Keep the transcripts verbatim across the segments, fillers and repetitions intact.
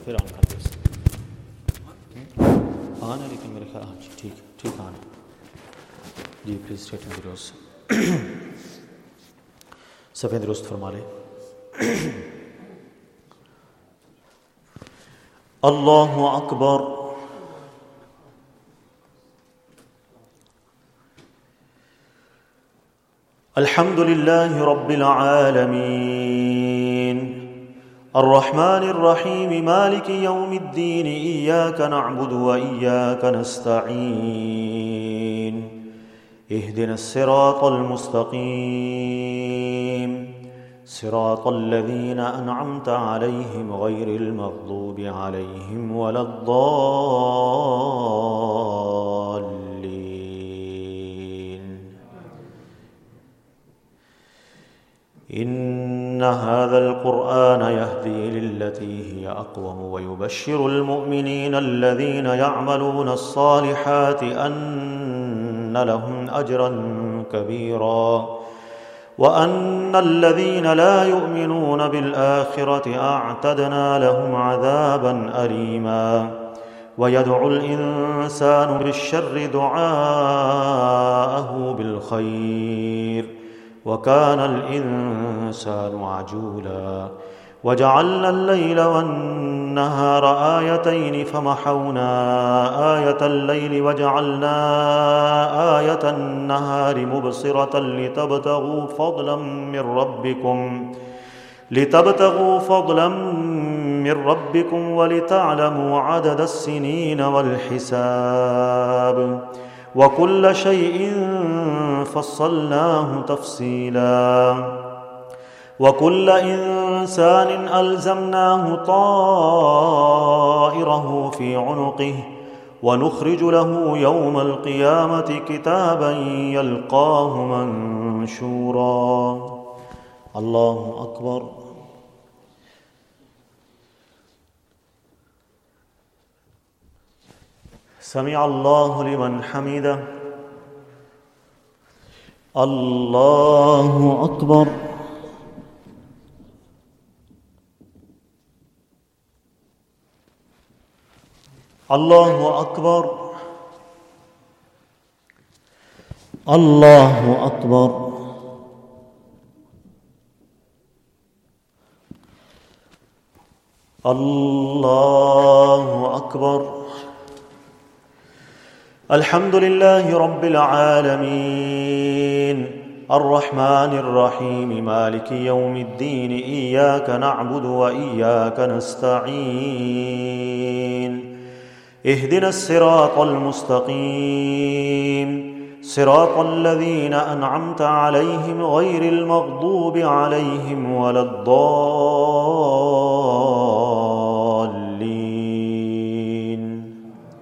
फिर ऑन कर दो। ऑन है लेकिन मेरे ख्याल हाँ जी ठीक है ठीक ऑन है जी। प्लीज़ स्टेट इन वीडियोस सफ़े दुरुस्त फरमा ले। अल्लाहु अकबर। अल्हम्दुलिल्लाहि रब्बिल आलमीन अर्रहमानिर रहीम मालिकि यौमिद्दीन इय्याका नअबुदु व इय्याका नस्तईन इहदिनस सिरातल मुस्तकीम सिरातल लज़ीना अनअमता अलैहिम गैरिल मग़दूबि अलैहिम वलद्दाल्लीन। إن هذا القرآن يهدي للتي هي أقوم ويبشر المؤمنين الذين يعملون الصالحات أن لهم أجرا كبيرا وأن الذين لا يؤمنون بالآخرة أعتدنا لهم عذابا أليما. ويدعو الإنسان بالشر دعاءه بالخير وكان الإنسان عجولا. وجعلنا الليل والنهار آيتين فمحونا آية الليل وجعلنا آية النهار مبصرة لتبتغوا فضلا من ربكم لتبتغوا فضلا من ربكم ولتعلموا عدد السنين والحساب وكل شيء فصلناه تفصيلا. وكل إنسان ألزمناه طائره في عنقه ونخرج له يوم القيامة كتابا يلقاه منشورا. الله أكبر. سمع الله لمن حمده. الله أكبر. الله أكبر. الله أكبر. الله أكبر. الحمد لله رب العالمين الرحمن الرحيم مالك يوم الدين إياك نعبد وإياك نستعين اهدنا الصراط المستقيم صراط الذين أنعمت عليهم غير المغضوب عليهم ولا الضالين.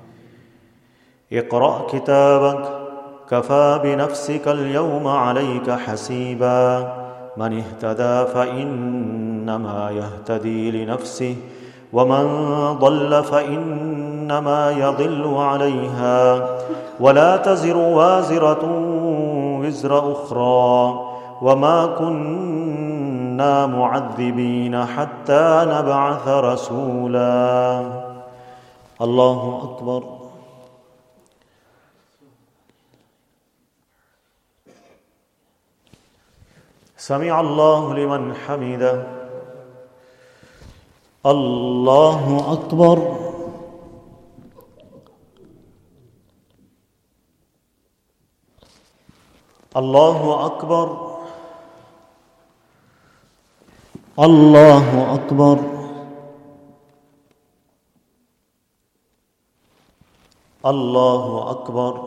اقرأ كتابك كفى بنفسك اليوم عليك حسيبا. من اهتدى فإنما يهتدي لنفسه ومن ضل فإنما يضل عليها ولا تزر وازرة وزر أخرى وما كنا معذبين حتى نبعث رسولا. الله أكبر. سمع الله لمن حمده. الله أكبر. الله أكبر. الله أكبر. الله أكبر.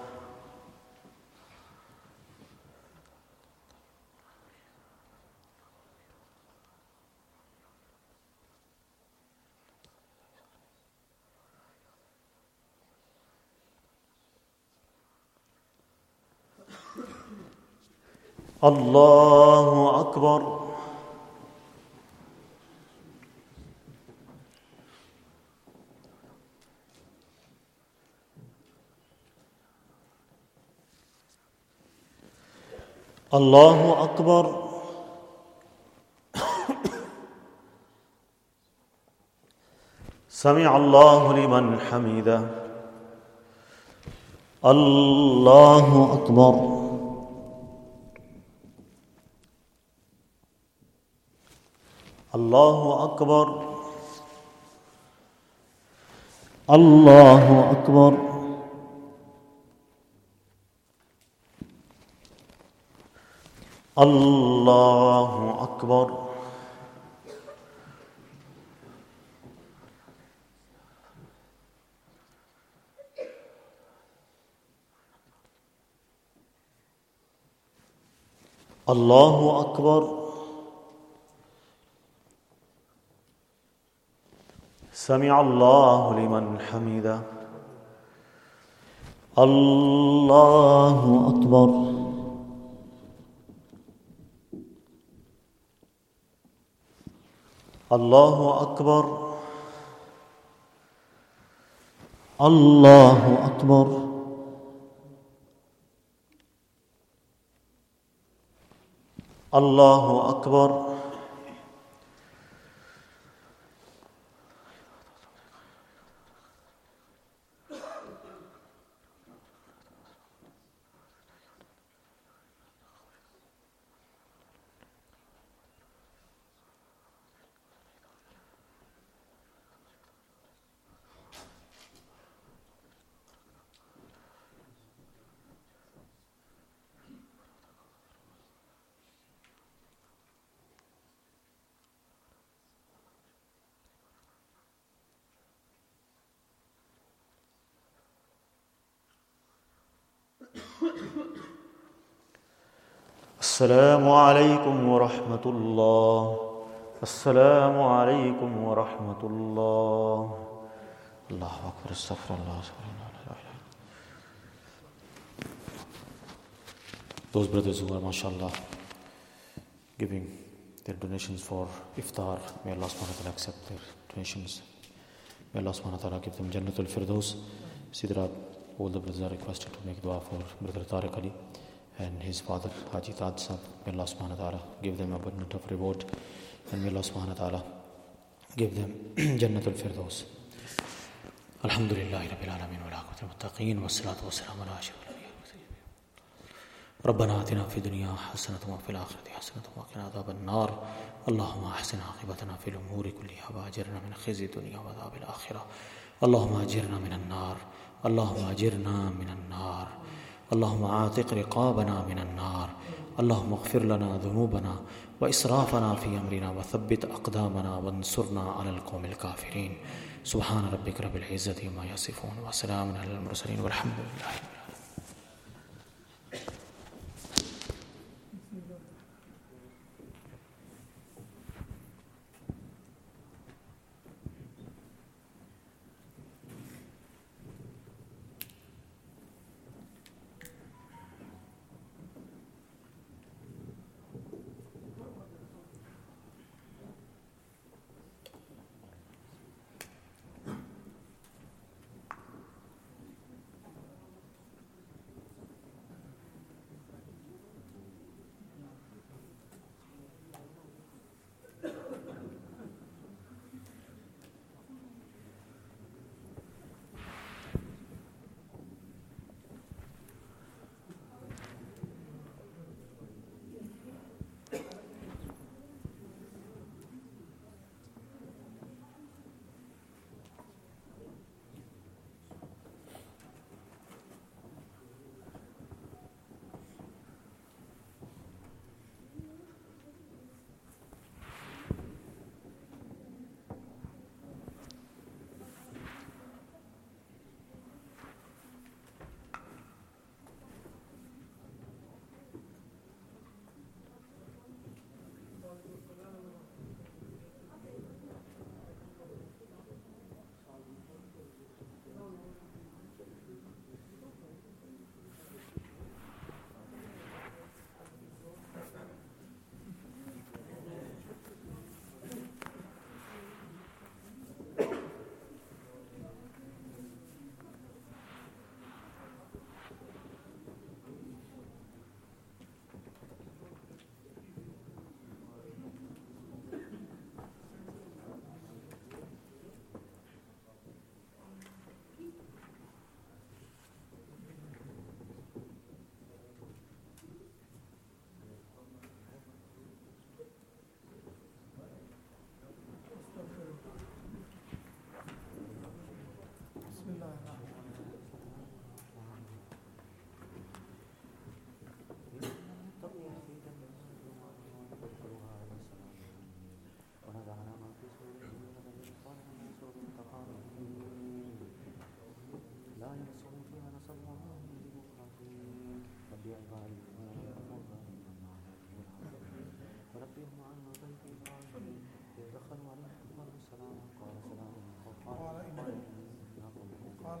الله أكبر. الله أكبر. سمع الله لمن حمده. الله أكبر. الله أكبر. الله أكبر. الله أكبر. الله أكبر. سمع الله لمن حمده. الله أكبر. الله أكبر. الله أكبر. الله أكبر. السلام عليكم ورحمة الله. السلام عليكم ورحمة الله. الله أكبر. استغفر الله. Those brothers who are, mashallah, giving their donations for iftar, may Allah subhanahu wa ta'ala accept their donations. May Allah subhanahu wa ta'ala give them Jannatul Firdaus. Sidra, all the brothers are requested to make dua for Brother Tariq Ali and his father Haji Taj Sahab. May Allah subhanahu wa ta'ala give them abundant of reward, and may Allah subhanahu wa ta'ala give them Jannatul Firdaus. Alhamdulillahi Rabbil Alameen wa laqatul muttaqeen wa salatu wa salam ala ashrafil anbiya. ربنا آتنا في الدنيا حسنة وفي الآخرة حسنة وقنا عذاب النار. اللهم أحسن عاقبتنا في الأمور كلها وأجرنا من خزي الدنيا وعذاب الآخرة. اللهم أجرنا من النار. اللهم أجرنا من النار. اللهم عاتق رقابنا من النار. اللهم اغفر لنا ذنوبنا وإسرافنا في أمرنا وثبت أقدامنا وانصرنا على القوم الكافرين. سبحان ربك رب العزة عما يصفون وسلام على المرسلين والحمد لله.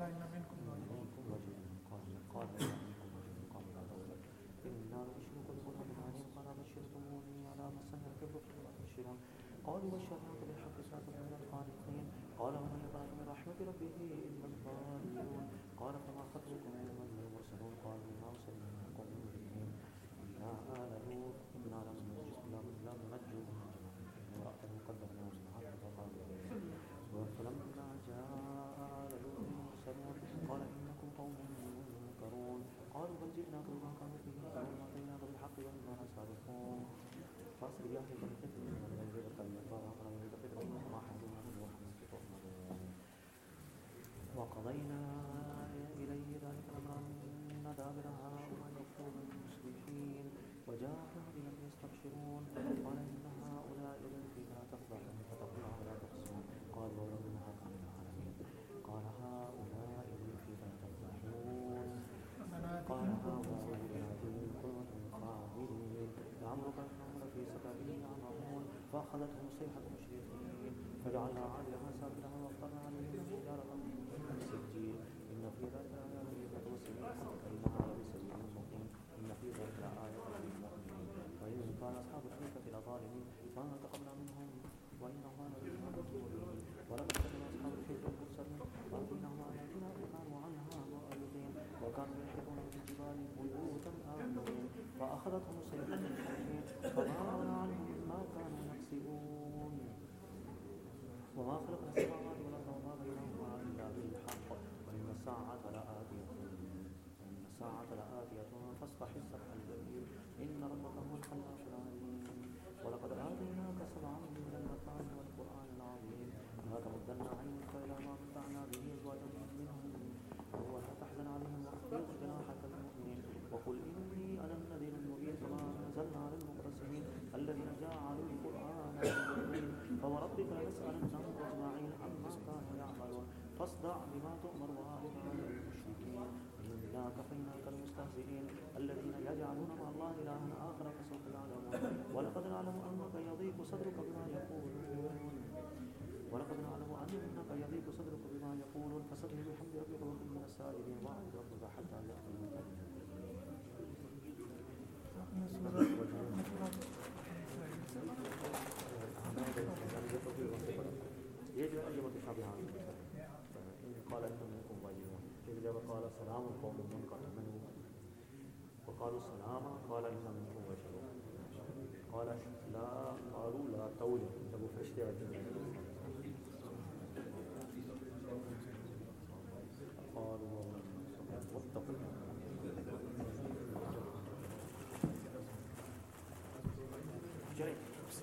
قالوا بشرناك بالحق فأنت من القانطين قال ومن يقنط من رحمة ربه إلا الضالون قال فما خطبكم أيها المرسلون قالوا إنا أرسلنا من قوم مجرمين إلا آل لوط إنا لننجو وامرأته قدرنا منها فقالوا فلما جاء آل لوط المرسلون قال إنكم قوم منكرون قالوا بل جئناك بما كانوا فيه يدعون وأتيناك بالحق وإنا لصادقون فاصبر يا أخي فلتكن من الذين وقضينا إليه ذلك الأمر أن دابر هؤلاء يكفرون بالمصلحين وجاء الذين يستبشرون قال إن هؤلاء ضيفي فلا تفضحون فتقوا ولا تخصمون قال ولو إنها كان العالمين قال هؤلاء ضيفي فلا تفضحون قال هؤلاء بناتي قوة قابلين لعمرك إنهم لفي سكرهم يعمهون فأخذتهم الصيحة مشرقين فجعلنا عاليها سافلها وأمطرنا عليهم حجارة سجين إن في ذلك لآيات للمتوسمين إنها لبسبيل مقيم إن في ذلك لآيات للمؤمنين وإن كان أصحاب الأيكة لظالمين ما تقبل منهم وإنهما لذين مبين ولقد كتبنا أصحاب الحجر المرسلين وآتيناهم آياتنا فكانوا عنها معرضين وكانوا يحرقون في الجبال بيوتا آمنين فأخذتهم الصيحة مشرقين فما أغنى عنهم ما كانوا يكسبون وما خلقنا السماوات والأرض وما بينهما إلا بالحق وإن الساعة لآتية وإن الساعة لآتية فاصفح الصفح الجميل إن ربك هو الخلاق العليم ولقد آتيناك سبعا من المثاني والقرآن العظيم لا تمدن عينك إلى ما متعنا به أزواجا منهم ولا تحزن عليهم واخفض جناحك للمؤمنين وقل إني أنا النذير المبين فما أنزلنا على المقتسمين الذين جعلوا القرآن عظيم فوربك لنسألنهم أجمعين عما كانوا يعملون فاصدع بما تؤمر وأعرض عن المشركين إنا كفيناك المستهزئين الذين يجعلون مع الله إلها آخر فسوف يعلمون ولقد نعلم أنك يضيق صدرك بما يقولون ولقد نعلم أنك يضيق صدرك بما يقولون فسبح بحمد ربك وكن من الساجدين واعبد ربك حتى يأتيك يجب أن متشابهان إن قال إن منكم واجبون إذ قال سلام قوم منكرون وقالوا سلاما قال إن منكم واجبون قال لا قالوا لا تولوا تبو فرشتي قالوا واتقوا جريء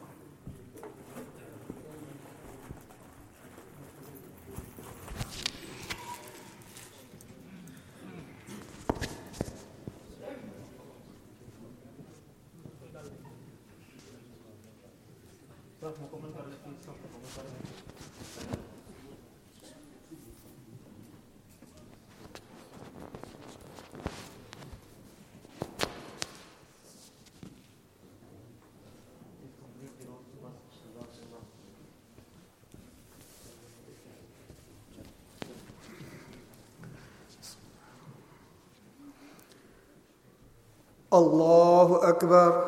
الله أكبر.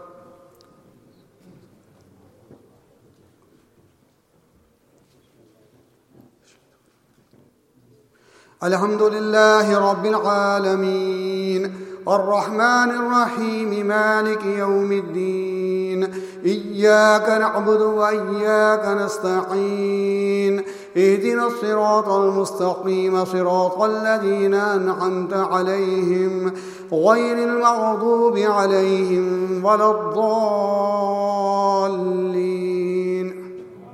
الحمد لله رب العالمين الرحمن الرحيم مالك يوم الدين إياك نعبد وإياك نستعين اهدنا الصراط المستقيم صراط الذين أنعمت عليهم غير المغضوب عليهم ولا الضالين.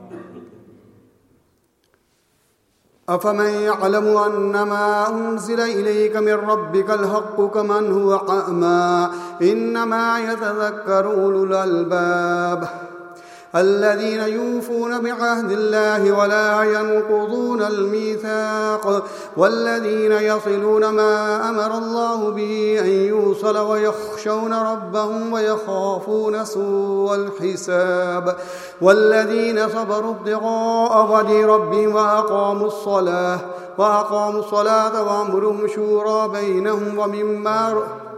أفمن يعلم أنما أنزل إليك من ربك الحق كمن هو أعمى إنما يتذكر أولو الألباب. الذين يوفون بعهد الله ولا ينقضون الميثاق والذين يصلون ما أمر الله به أن يوصل ويخشون ربهم ويخافون سوء الحساب والذين صبروا ابتغاء وجه ربهم وأقاموا الصلاة وأقاموا الصلاة وأمرهم شورى بينهم ومما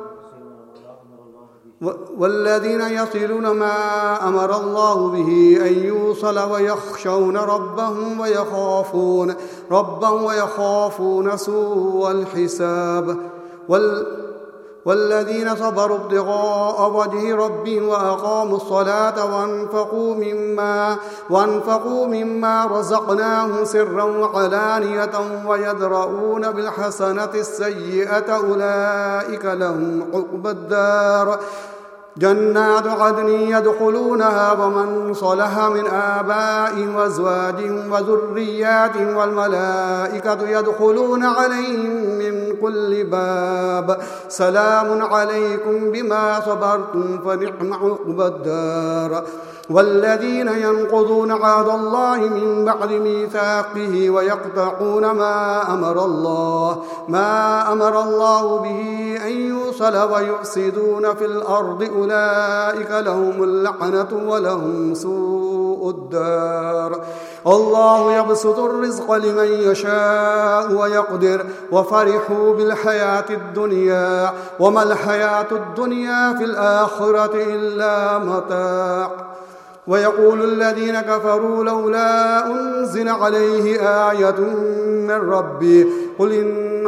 والذين يصلون ما أمر الله به أن يوصل ويخشون ربهم ويخافون ربهم ويخافون سوء الحساب وال والذين صبروا ابتغاء وجه ربهم وأقاموا الصلاة وأنفقوا مما وأنفقوا مما رزقناهم سرا وعلانية ويدرؤون بالحسنة السيئة أولئك لهم عقبى الدار جنات عدن يدخلونها ومن صلح من آبائهم وأزواجهم وذرياتهم والملائكة يدخلون عليهم من كل باب سلام عليكم بما صبرتم فنعم عقبى الدار والذين ينقضون عهد الله من بعد ميثاقه ويقطعون ما أمر الله ما أمر الله به أن يوصل ويفسدون في الأرض أولئك لهم اللعنة ولهم سوء الدار الله يبسط الرزق لمن يشاء ويقدر وفرحوا بالحياة الدنيا وما الحياة الدنيا في الآخرة إلا متاع ويقول الذين كفروا لولا أنزل عليه آية من ربي قل إن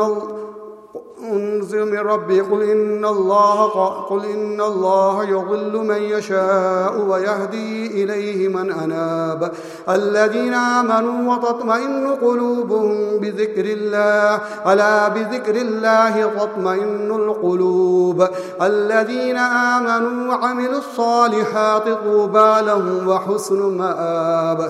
أنزل من ربي قل إن الله قل إن الله يضل من يشاء ويهدي إليه من أناب الذين آمنوا وتطمئن قلوبهم بذكر الله ألا بذكر الله تطمئن القلوب الذين آمنوا وعملوا الصالحات طوبى لهم وحسن مآب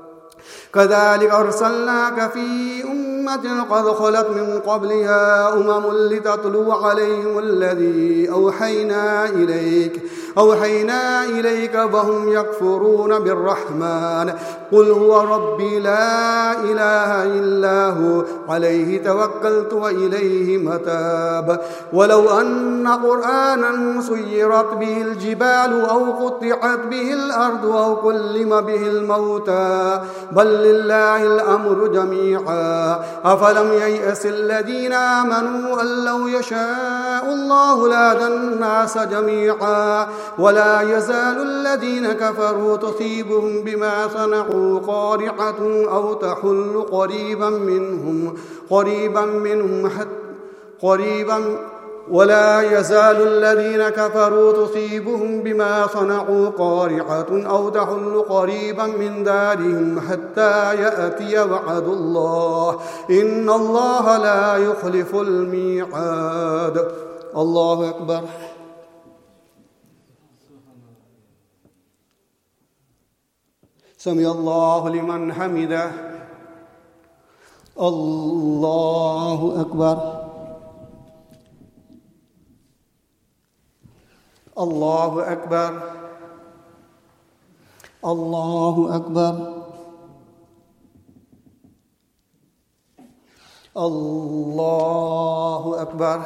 كذلك أرسلناك في أمة قد خلت من قبلها أمم لتتلو عليهم الذي أوحينا إليك أوحينا إليك وهم يكفرون بالرحمن قل هو ربي لا إله إلا هو عليه توكلت وإليه متاب ولو أن قرآنا سيرت به الجبال أو قطعت به الأرض أو كلم به الموتى بل لله الأمر جميعا أفلم ييأس الذين آمنوا أن لو يشاء الله لهدى الناس جميعا ولا يزال الذين كفروا تصيبهم بما صنعوا قارعة أو تحل قريبا منهم قريبا منهم حتى قريبا ولا يزال الذين كفروا تصيبهم بما صنعوا قارعة أو تحل قريبا من دارهم حتى يأتي وعد الله إن الله لا يخلف الميعاد الله أكبر سمع الله لمن حمده الله أكبر الله أكبر الله أكبر الله أكبر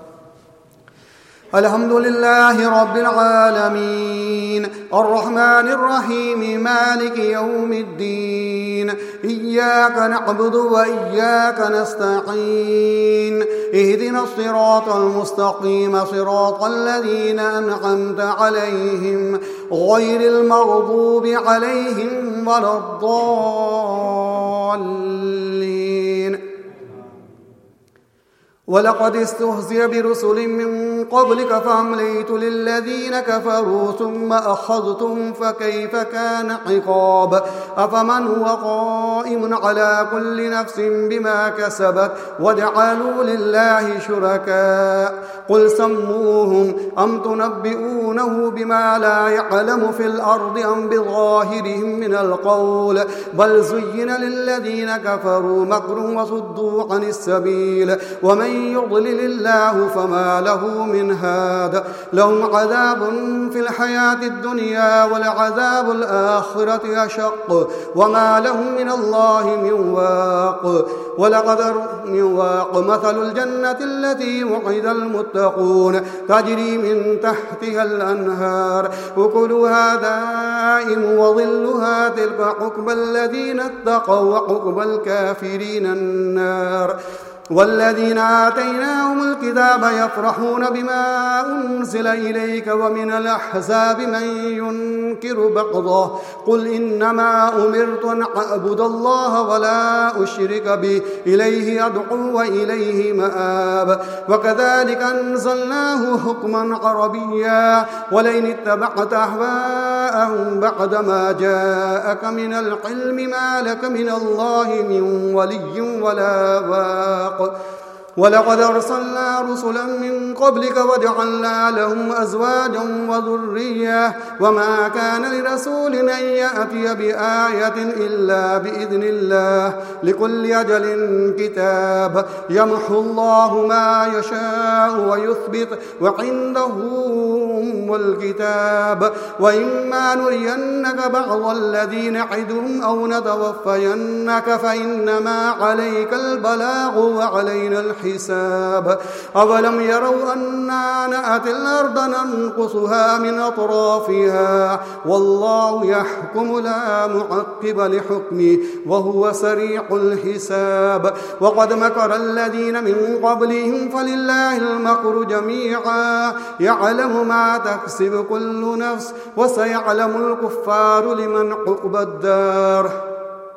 الحمد لله رب العالمين الرحمن الرحيم مالك يوم الدين إياك نعبد وإياك نستعين اهدنا الصراط المستقيم صراط الذين أنعمت عليهم غير المغضوب عليهم ولا الضالين ولقد استهزئ برسل من قبلك فأمليت للذين كفروا ثم أخذتهم فكيف كان عقاب أفمن هو قائم على كل نفس بما كسبت وجعلوا لله شركاء قل سموهم أم تنبئونه بما لا يعلم في الأرض أم بظاهرهم من القول بل زين للذين كفروا مكر وصدوا عن السبيل ومن يضلل الله فما له من من هاد لهم عذاب في الحياة الدنيا ولعذاب الآخرة أشق وما لهم من الله من واق ولقد من واق مثل الجنة التي وعد المتقون تجري من تحتها الأنهار أكلها دائم وظلها تلك عقبى الذين اتقوا وعقبى الكافرين النار والذين آتيناهم الكتاب يفرحون بما أنزل إليك ومن الأحزاب من ينكر بعضه قل إنما أمرت أن أعبد الله ولا أشرك به إليه أدعو وإليه مآب وكذلك أنزلناه حكما عربيا ولئن اتبعت أهواءهم بعدما جاءك من العلم ما لك من الله من ولي ولا واق ولقد أرسلنا رسلا من قبلك وجعلنا لهم أزواجا وذرية وما كان لرسول أن يأتي بآية إلا بإذن الله لكل أجل كتاب يمحو الله ما يشاء ويثبت وعنده أم الكتاب وإما نرينك بعض الذي نعدهم أو نتوفينك فإنما عليك البلاغ وعلينا الحساب حساب أولم يروا أنا نأتي الأرض ننقصها من أطرافها والله يحكم لا معقب لحكمه وهو سريع الحساب وقد مكر الذين من قبلهم فلله المكر جميعا يعلم ما تكسب كل نفس وسيعلم الكفار لمن عقبى الدار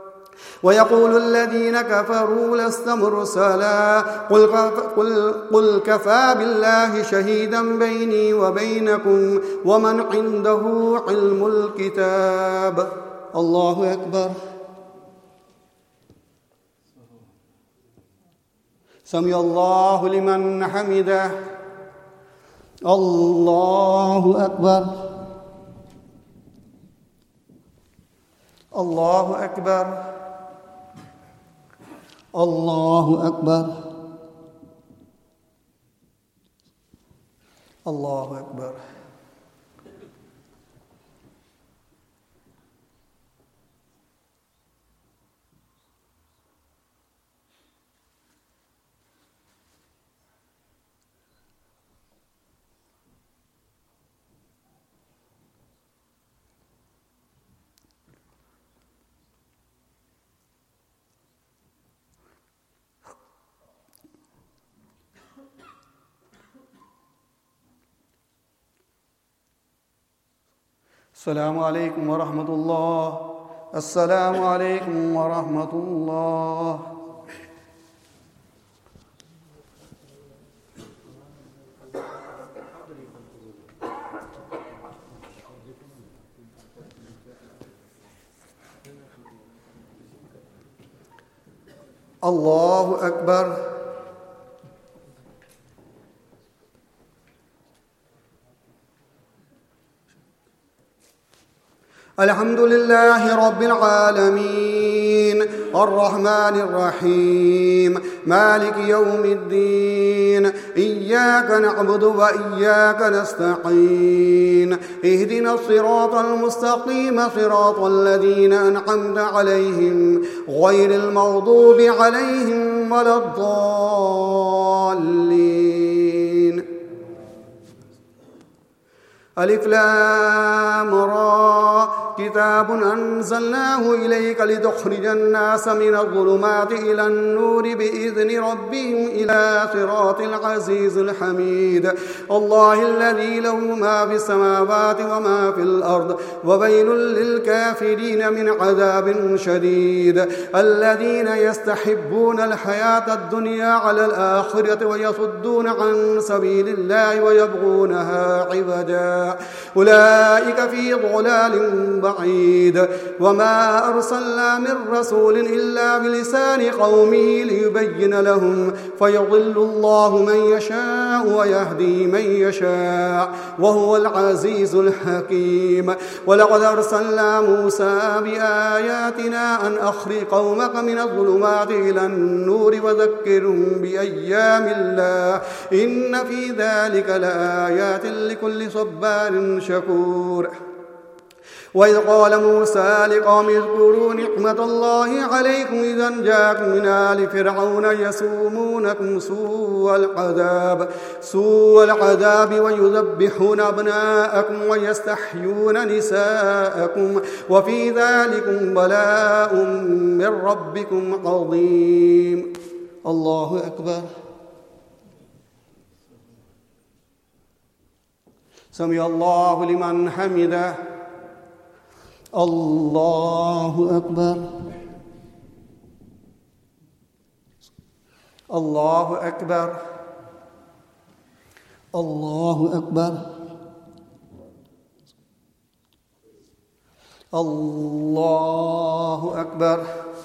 ويقول الذين كفروا لست مرسلا قل, قل, قل كفى بالله شهيدا بيني وبينكم ومن عنده علم الكتاب الله أكبر سمع الله لمن حمده الله أكبر الله أكبر الله أكبر الله أكبر السلام عليكم ورحمة الله السلام عليكم ورحمة الله الله أكبر الحمد لله رب العالمين الرحمن الرحيم مالك يوم الدين إياك نعبد وإياك نستعين اهدنا الصراط المستقيم صراط الذين أنعمت عليهم غير المغضوب عليهم ولا الضالين ألف لام را كتاب أنزلناه إليك لتخرج الناس من الظلمات إلى النور بإذن ربهم إلى صراط العزيز الحميد الله الذي له ما في السماوات وما في الأرض وويل للكافرين من عذاب شديد الذين يستحبون الحياة الدنيا على الآخرة ويصدون عن سبيل الله ويبغونها عوجا أولئك في ضلال بعيد وما أرسلنا من رسول إلا بلسان قومه ليبين لهم فيضل الله من يشاء ويهدي من يشاء وهو العزيز الحكيم. ولقد أرسلنا موسى بآياتنا أن أخرج قومك من الظلمات إلى النور وذكرهم بأيام الله إن في ذلك لآيات لكل صبار شكور. وإذ قال موسى لقوم اذكروا نعمة الله عليكم إذا جاءكم من آل فرعون يسومونكم سوء العذاب سوء العذاب ويذبحون أبناءكم ويستحيون نساءكم وفي ذلكم بلاء من ربكم عظيم. الله أكبر. سمع الله لمن حمده. الله أكبر. الله أكبر. الله أكبر. الله أكبر.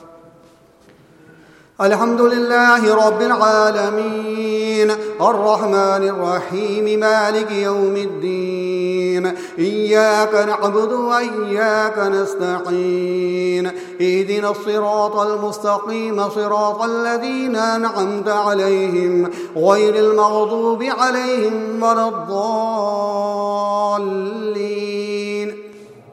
الحمد لله رب العالمين الرحمن الرحيم مالك يوم الدين إياك نعبد وإياك نستعين اهدنا الصراط المستقيم صراط الذين أنعمت عليهم غير المغضوب عليهم ولا الضالين.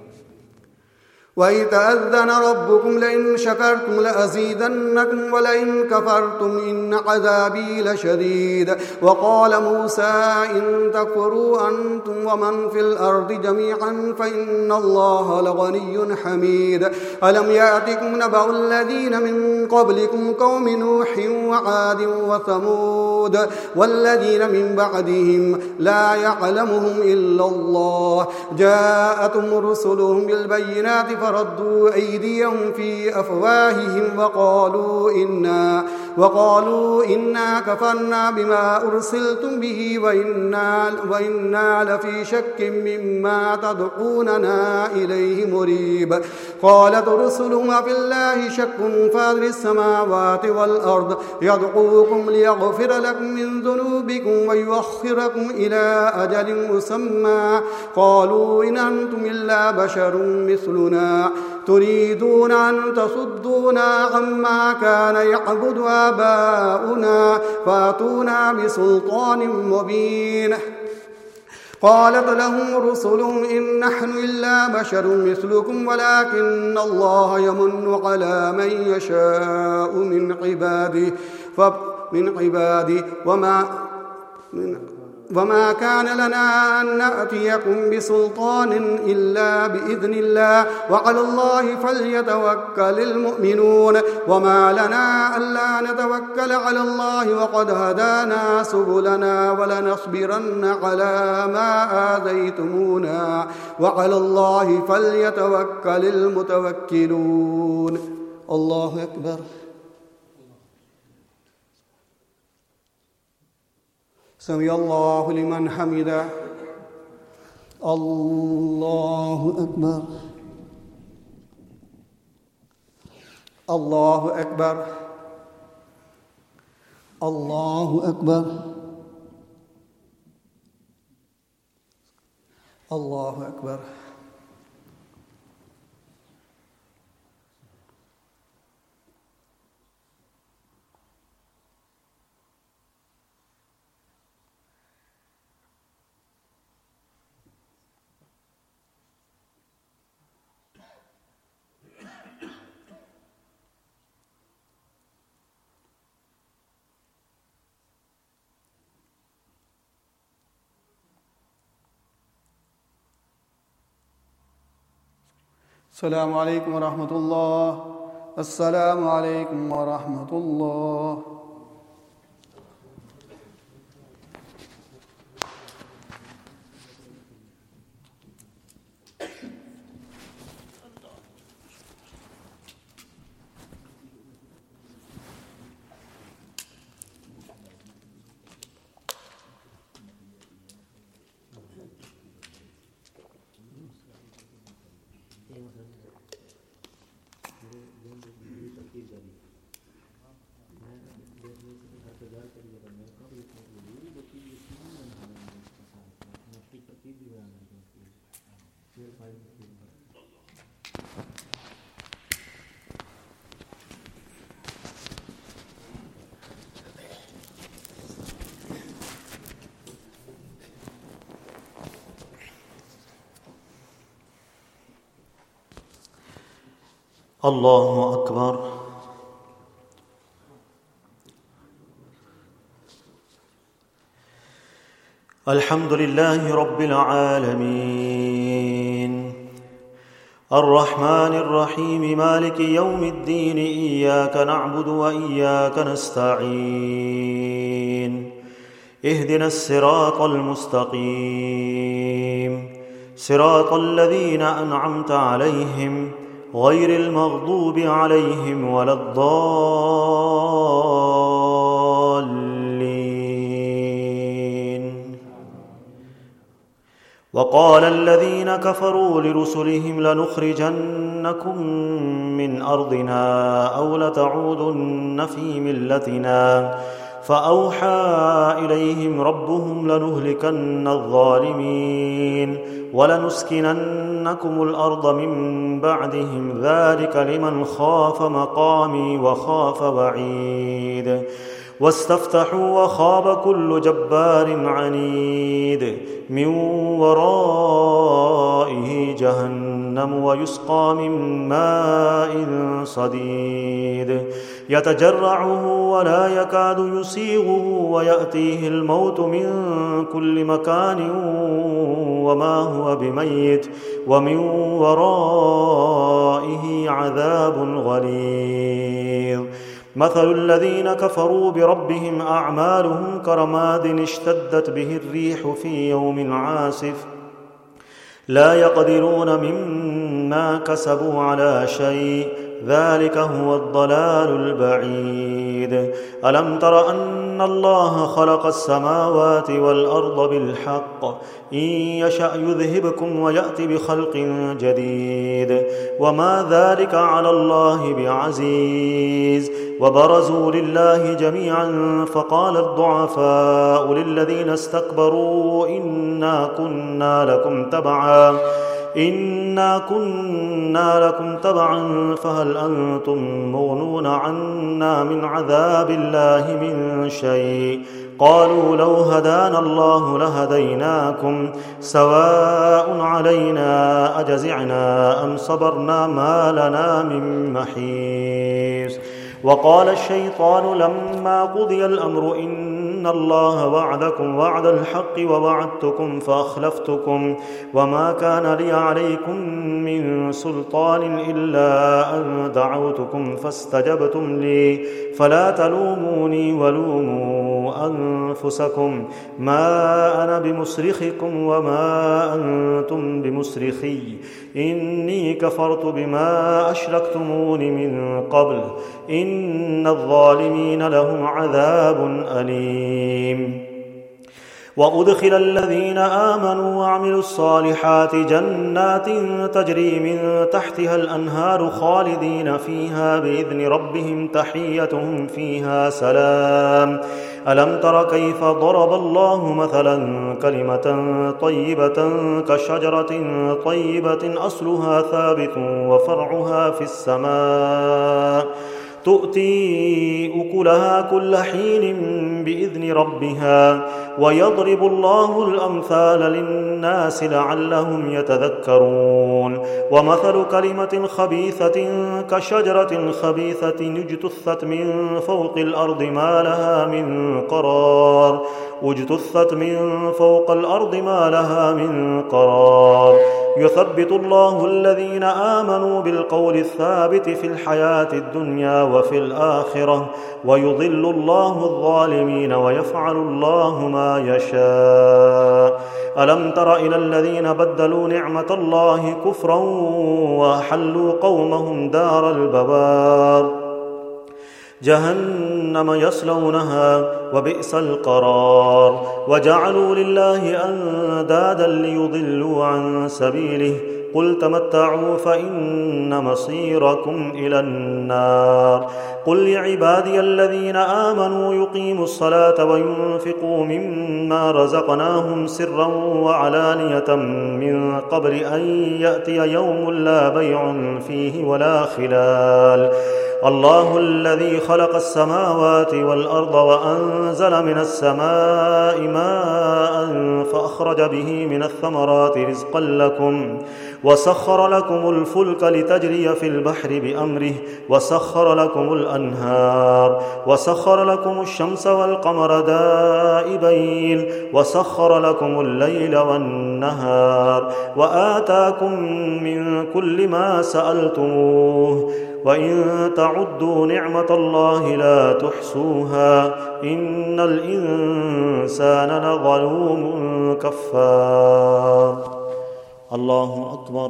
وإذ تأذن ربكم لئن شكرتم لأزيدنكم ولئن كفرتم إن عذابي لشديد. وقال موسى إن تكفروا أنتم ومن في الأرض جميعا فإن الله لغني حميد. ألم يأتكم نبأ الذين من قبلكم قوم نوح وعاد وثمود والذين من بعدهم لا يعلمهم إلا الله جاءتهم رسلهم بالبينات فردوا أيديهم في أفواههم وقالوا إنا وقالوا إنا كفرنا بما أرسلتم به وإنا, وإنا لفي شك مما تدعوننا إليه مريب. قالت رسلهم في الله شك فاطر السماوات والأرض يدعوكم ليغفر لكم من ذنوبكم ويؤخركم إلى أجل مسمى قالوا إن أنتم إلا بشر مثلنا تريدون أن تصدونا عما كان يعبد آباؤنا فأتونا بسلطان مبين. قالت لهم رسلهم إن نحن إلا بشر مثلكم ولكن الله يمن على من يشاء من عباده من عباده وما من وما كان لنا أن نأتيكم بسلطان إلا بإذن الله وعلى الله فليتوكل المؤمنون. وما لنا ألا نتوكل على الله وقد هدانا سبلنا ولنصبرن على ما آذيتمونا وعلى الله فليتوكل المتوكلون. الله أكبر. سمع الله لمن حمده. الله أكبر. الله أكبر. الله أكبر. الله أكبر. السلام عليكم ورحمة الله. السلام عليكم ورحمة الله. الله أكبر. الحمد لله رب العالمين الرحمن الرحيم مالك يوم الدين إياك نعبد وإياك نستعين اهدنا الصراط المستقيم صراط الذين أنعمت عليهم غير المغضوب عليهم ولا الضالين. وقال الذين كفروا لرسلهم لنخرجنكم من أرضنا أو لتعودن في ملتنا فأوحى إليهم ربهم لنهلكن الظالمين ولنسكننكم الأرض من بعدهم ذلك لمن خاف مقامي وخاف وعيد. واستفتحوا وخاب كل جبار عنيد من ورائه جهنم ويسقى من ماء صديد يتجرعه ولا يكاد يسيغه ويأتيه الموت من كل مكان وما هو بميت ومن ورائه عذاب غليظ. مثل الذين كفروا بربهم أعمالهم كرماد اشتدت به الريح في يوم عاصف لا يقدرون مما كسبوا على شيء ذلك هو الضلال البعيد. ألم تر أن الله خلق السماوات والأرض بالحق إن يشأ يذهبكم ويأتي بخلق جديد وما ذلك على الله بعزيز. وبرزوا لله جميعا فقال الضعفاء للذين استكبروا إنا كنا لكم تبعا إنا كنا لكم تبعا فهل أنتم مغنون عنا من عذاب الله من شيء قالوا لو هدانا الله لهديناكم سواء علينا أجزعنا أم صبرنا ما لنا من محيص. وقال الشيطان لما قضي الأمر إن الله وعدكم وعد الحق ووعدتكم فأخلفتكم وما كان لي عليكم من سلطان إلا أن دعوتكم فاستجبتم لي فلا تلوموني ولوموا أنفسكم ما أنا بمصرخكم وما أنتم بمصرخي إني كفرت بما أشركتمون من قبل إن الظالمين لهم عذاب أليم. وأدخل الذين آمنوا وعملوا الصالحات جنات تجري من تحتها الأنهار خالدين فيها بإذن ربهم تحيتهم فيها سلام. ألم تر كيف ضرب الله مثلا كلمة طيبة كشجرة طيبة أصلها ثابت وفرعها في السماء تؤتي أكلها كل حين بإذن ربها ويضرب الله الأمثال للناس لعلهم يتذكرون. ومثل كلمة خبيثة كشجرة خبيثة اجتثت من فوق الأرض ما لها من قرار اجتثت من فوق الأرض ما لها من قرار يثبت الله الذين آمنوا بالقول الثابت في الحياة الدنيا وفي الآخرة ويضل الله الظالمين ويفعل الله ما يشاء. ألم تر إلى الذين بدلوا نعمة الله كفرا وأحلوا قومهم دار البوار جهنم يصلونها وبئس القرار وجعلوا لله أندادا ليضلوا عن سبيله قل تمتعوا فإن مصيركم إلى النار. قل لعبادي الذين آمنوا يقيموا الصلاة وينفقوا مما رزقناهم سرا وعلانية من قبل أن يأتي يوم لا بيع فيه ولا خلال الله الذي خلق السماوات والأرض وأنزل من السماء ماء فأخرج به من الثمرات رزقا لكم وسخر لكم الفلك لتجري في البحر بأمره وسخر لكم الأنهار وسخر لكم الشمس والقمر دائبين وسخر لكم الليل والنهار وآتاكم من كل ما سألتموه وإن تعدوا نعمة الله لا تحصوها إن الإنسان لظلوم كفار. الله أكبر.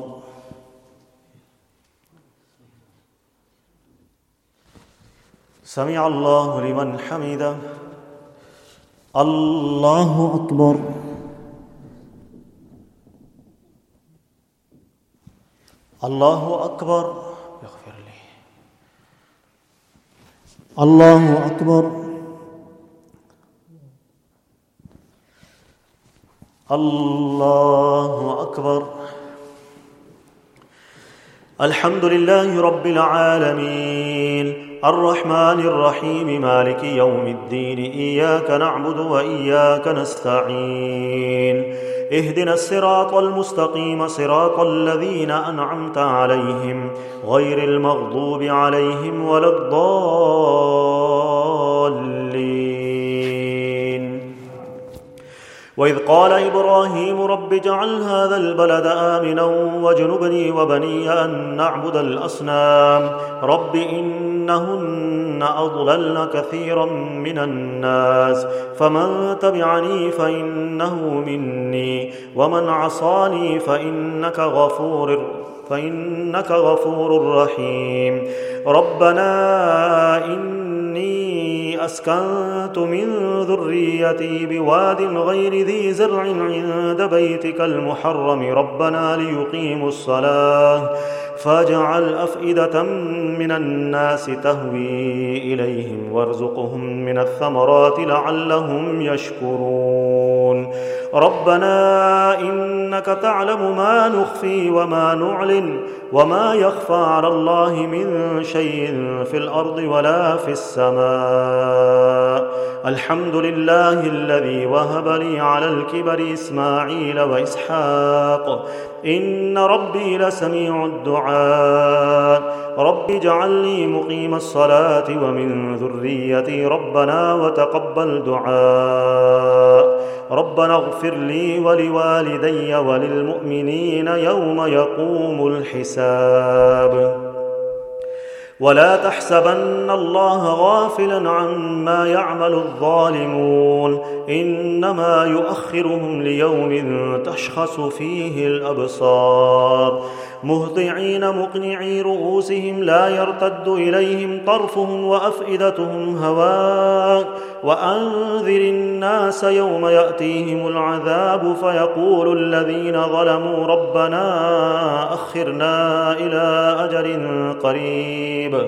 سمع الله لمن حمده. الله أكبر. الله أكبر. يغفر لي. الله أكبر. الله أكبر. الحمد لله رب العالمين الرحمن الرحيم مالك يوم الدين إياك نعبد وإياك نستعين اهدنا الصراط المستقيم صراط الذين أنعمت عليهم غير المغضوب عليهم ولا الضالين. وإذ قال إبراهيم رب اجعل هذا البلد آمنا واجنبني وبني أن نعبد الأصنام رب إنهن أضللن كثيرا من الناس فمن تبعني فإنه مني ومن عصاني فإنك غفور فإنك غفور رحيم. ربنا إني أسكنت من ذريتي بواد غير ذي زرع عند بيتك المحرم ربنا ليقيموا الصلاة فاجعل أفئدة من الناس تهوي إليهم وارزقهم من الثمرات لعلهم يشكرون. ربنا إنك تعلم ما نخفي وما نعلن وما يخفى على الله من شيء في الأرض ولا في السماء. الحمد لله الذي وهب لي على الكبر إسماعيل وإسحاق إن ربي لسميع الدعاء. رب اجعل لي مقيم الصلاة ومن ذريتي ربنا وتقبل دعاء. ربنا اغفر لي ولوالدي وللمؤمنين يوم يقوم الحساب. ولا تحسبن الله غافلا عما يعمل الظالمون إنما يؤخرهم ليوم تشخص فيه الأبصار مهطعين مقنعي رؤوسهم لا يرتد إليهم طرفهم وأفئدتهم هواء. وأنذر الناس يوم يأتيهم العذاب فيقول الذين ظلموا ربنا أخرنا إلى أجل قريب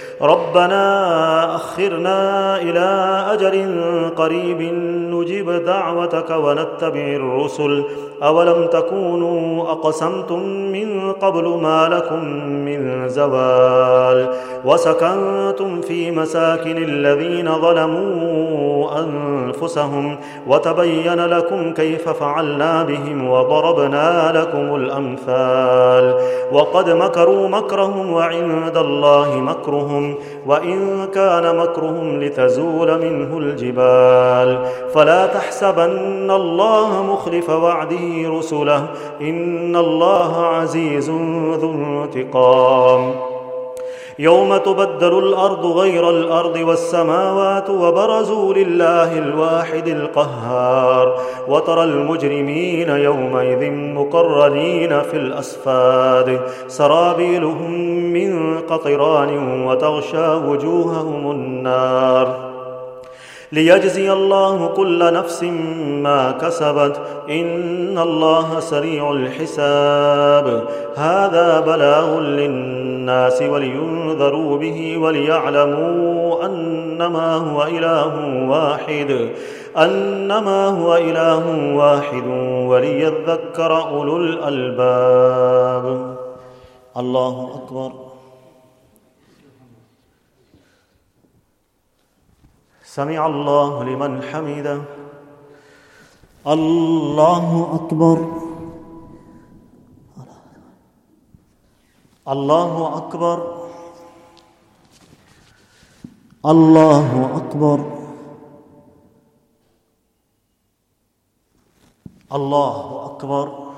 ربنا أخرنا إلى أجل قريب نجب دعوتك ونتبع الرسل أولم تكونوا أقسمتم من قبل ما لكم من زوال وسكنتم في مساكن الذين ظلموا أنفسهم وتبين لكم كيف فعلنا بهم وضربنا لكم الأمثال. وقد مكروا مكرهم وعند الله مكرهم وإن كان مكرهم لتزول منه الجبال. فلا تحسبن الله مخلف وعده رسله إن الله عزيز ذو انتقام. يوم تبدل الأرض غير الأرض والسماوات وبرزوا لله الواحد القهار وترى المجرمين يومئذ مقرنين في الأصفاد سرابيلهم من قطران وتغشى وجوههم النار ليجزي الله كل نفس ما كسبت إن الله سريع الحساب. هذا بلاغ للناس ولينذروا به وليعلموا أنما هو إله واحد أنما هو إله واحد وليذكر أولو الألباب. الله أكبر. سمع الله لمن حمده. الله أكبر. الله أكبر. الله أكبر. الله أكبر.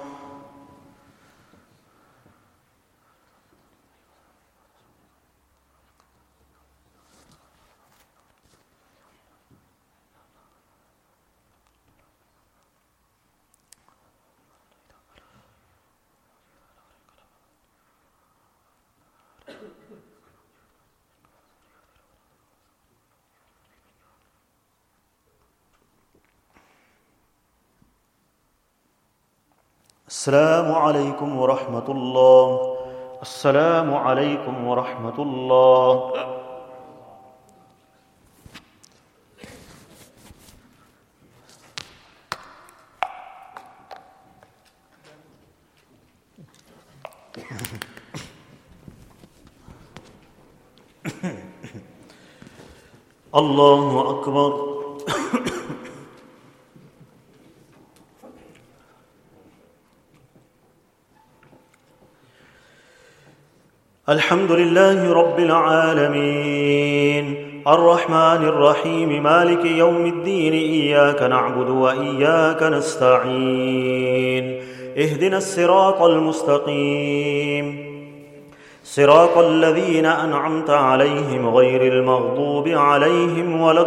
السلام عليكم ورحمة الله. السلام عليكم ورحمة الله. الله أكبر. الحمد لله رب العالمين الرحمن الرحيم مالك يوم الدين إياك نعبد وإياك نستعين اهدنا الصراط المستقيم صراط الذين أنعمت عليهم غير المغضوب عليهم ولا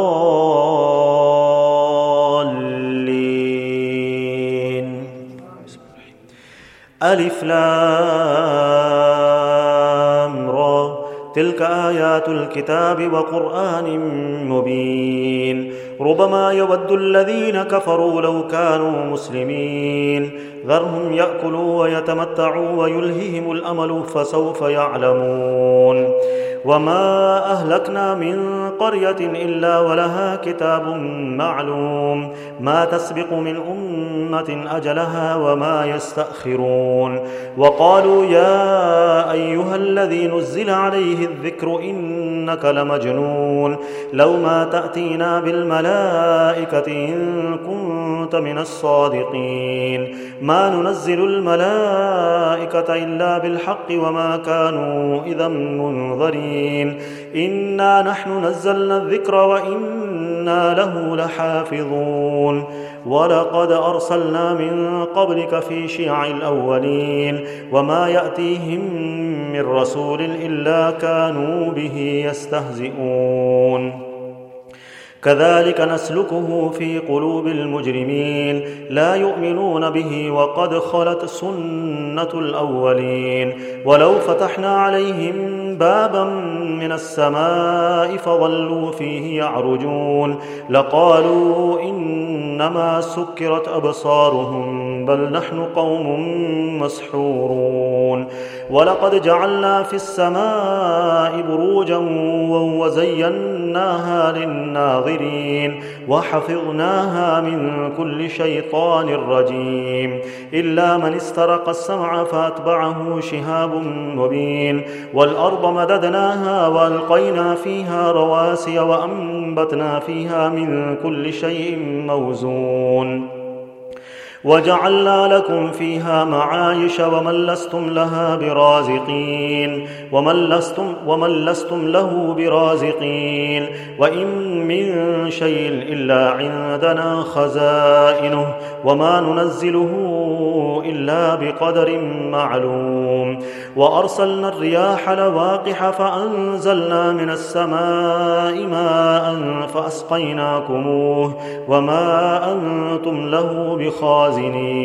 الضالين. ألف لام را تلك آيات الكتاب وقرآن مبين ربما يود الذين كفروا لو كانوا مسلمين ذرهم يأكلوا ويتمتعوا ويلههم الأمل فسوف يعلمون. وما أهلكنا من قرية إلا ولها كتاب معلوم ما تسبق من أمة أجلها وما يستأخرون. وقالوا يا أيها الذي نزل عليه الذكر إنك لمجنون لو ما تأتينا بالملائكة إن كنت من الصادقين ما ننزل الملائكة إلا بالحق وما كانوا إذا منظرين إنا نحن نزلنا الذكر وإنا له لحافظون. ولقد أرسلنا من قبلك في شيع الأولين وما يأتيهم من رسول إلا كانوا به يستهزئون. كذلك نسلكه في قلوب المجرمين لا يؤمنون به وقد خلت سنة الأولين. ولو فتحنا عليهم بابا من السماء فظلوا فيه يعرجون لقالوا إنما سكرت أبصارهم بل نحن قوم مسحورون. ولقد جعلنا في السماء بروجا وزيناها للناظرين وحفظناها من كل شيطان رجيم إلا من استرق السمع فأتبعه شهاب مبين. والأرض مددناها وألقينا فيها رواسي وأنبتنا فيها من كل شيء موزون وجعلنا لكم فيها معايش ومن لستم لها برازقين ومن لستم, ومن لستم له برازقين وإن من شيء إلا عندنا خزائنه وما ننزله إلا بقدر معلوم. وأرسلنا الرياح لواقح فأنزلنا من السماء ماء فأسقيناكموه وما أنتم له بخازنين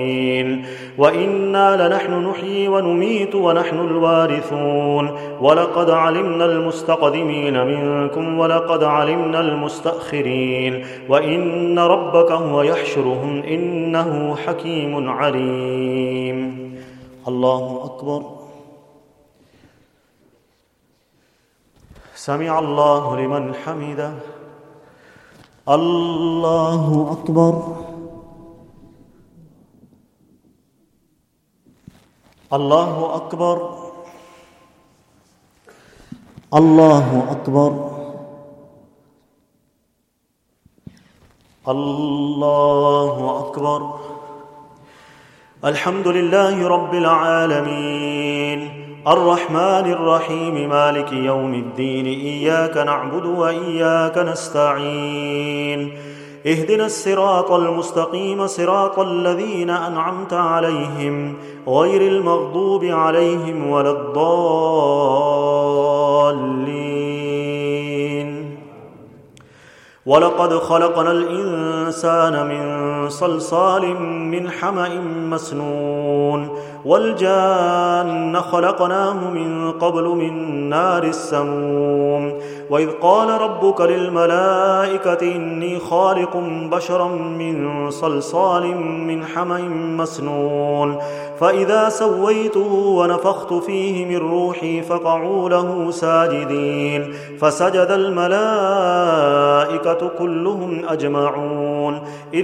وإنا لنحن نحيي ونميت ونحن الوارثون. ولقد علمنا المستقدمين منكم ولقد علمنا المستأخرين وإن ربك هو يحشرهم إنه حكيم عليم. الله أكبر. سمع الله لمن حمده. الله أكبر. الله أكبر. الله أكبر. الله أكبر. الحمد لله رب العالمين الرحمن الرحيم مالك يوم الدين إياك نعبد وإياك نستعين اهدنا الصراط المستقيم صراط الذين أنعمت عليهم غير المغضوب عليهم ولا الضالين. ولقد خلقنا الإنسان من صلصال من حمأ مسنون والجان خلقناه من قبل من نار السموم. وإذ قال ربك للملائكة إني خالق بشرا من صلصال من حمأ مسنون فإذا سويته ونفخت فيه من روحي فقعوا له ساجدين فسجد الملائكة كلهم أجمعون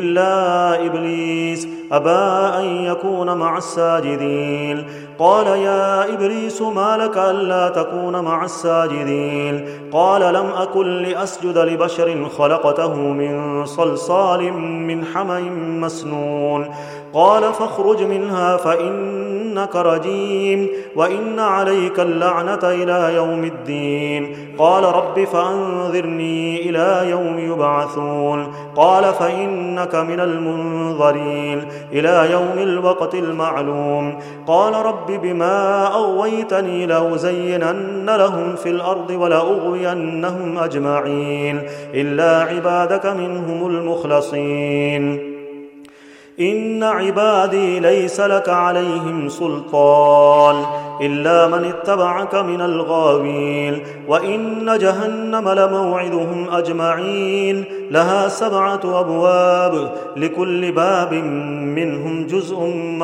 إلا إبليس أبى أن يكون مع الساجدين. قال يا إبليس ما لك ألا تكون مع الساجدين؟ قال لم أكن لأسجد لبشر خلقته من صلصال من حمأ مسنون. قال فاخرج منها فإنك رجيم وإن عليك اللعنة إلى يوم الدين. قال رب فأنظرني إلى يوم يبعثون. قال فإنك من المنظرين إلى يوم الوقت المعلوم. قال رب بما أغويتني لأزينن لهم في الأرض ولأغوينهم أجمعين إلا عبادك منهم المخلصين. إن عبادي ليس لك عليهم سلطان إلا من اتبعك من الغاوين. وإن جهنم لموعدهم أجمعين لها سبعة أبواب لكل باب منهم جزء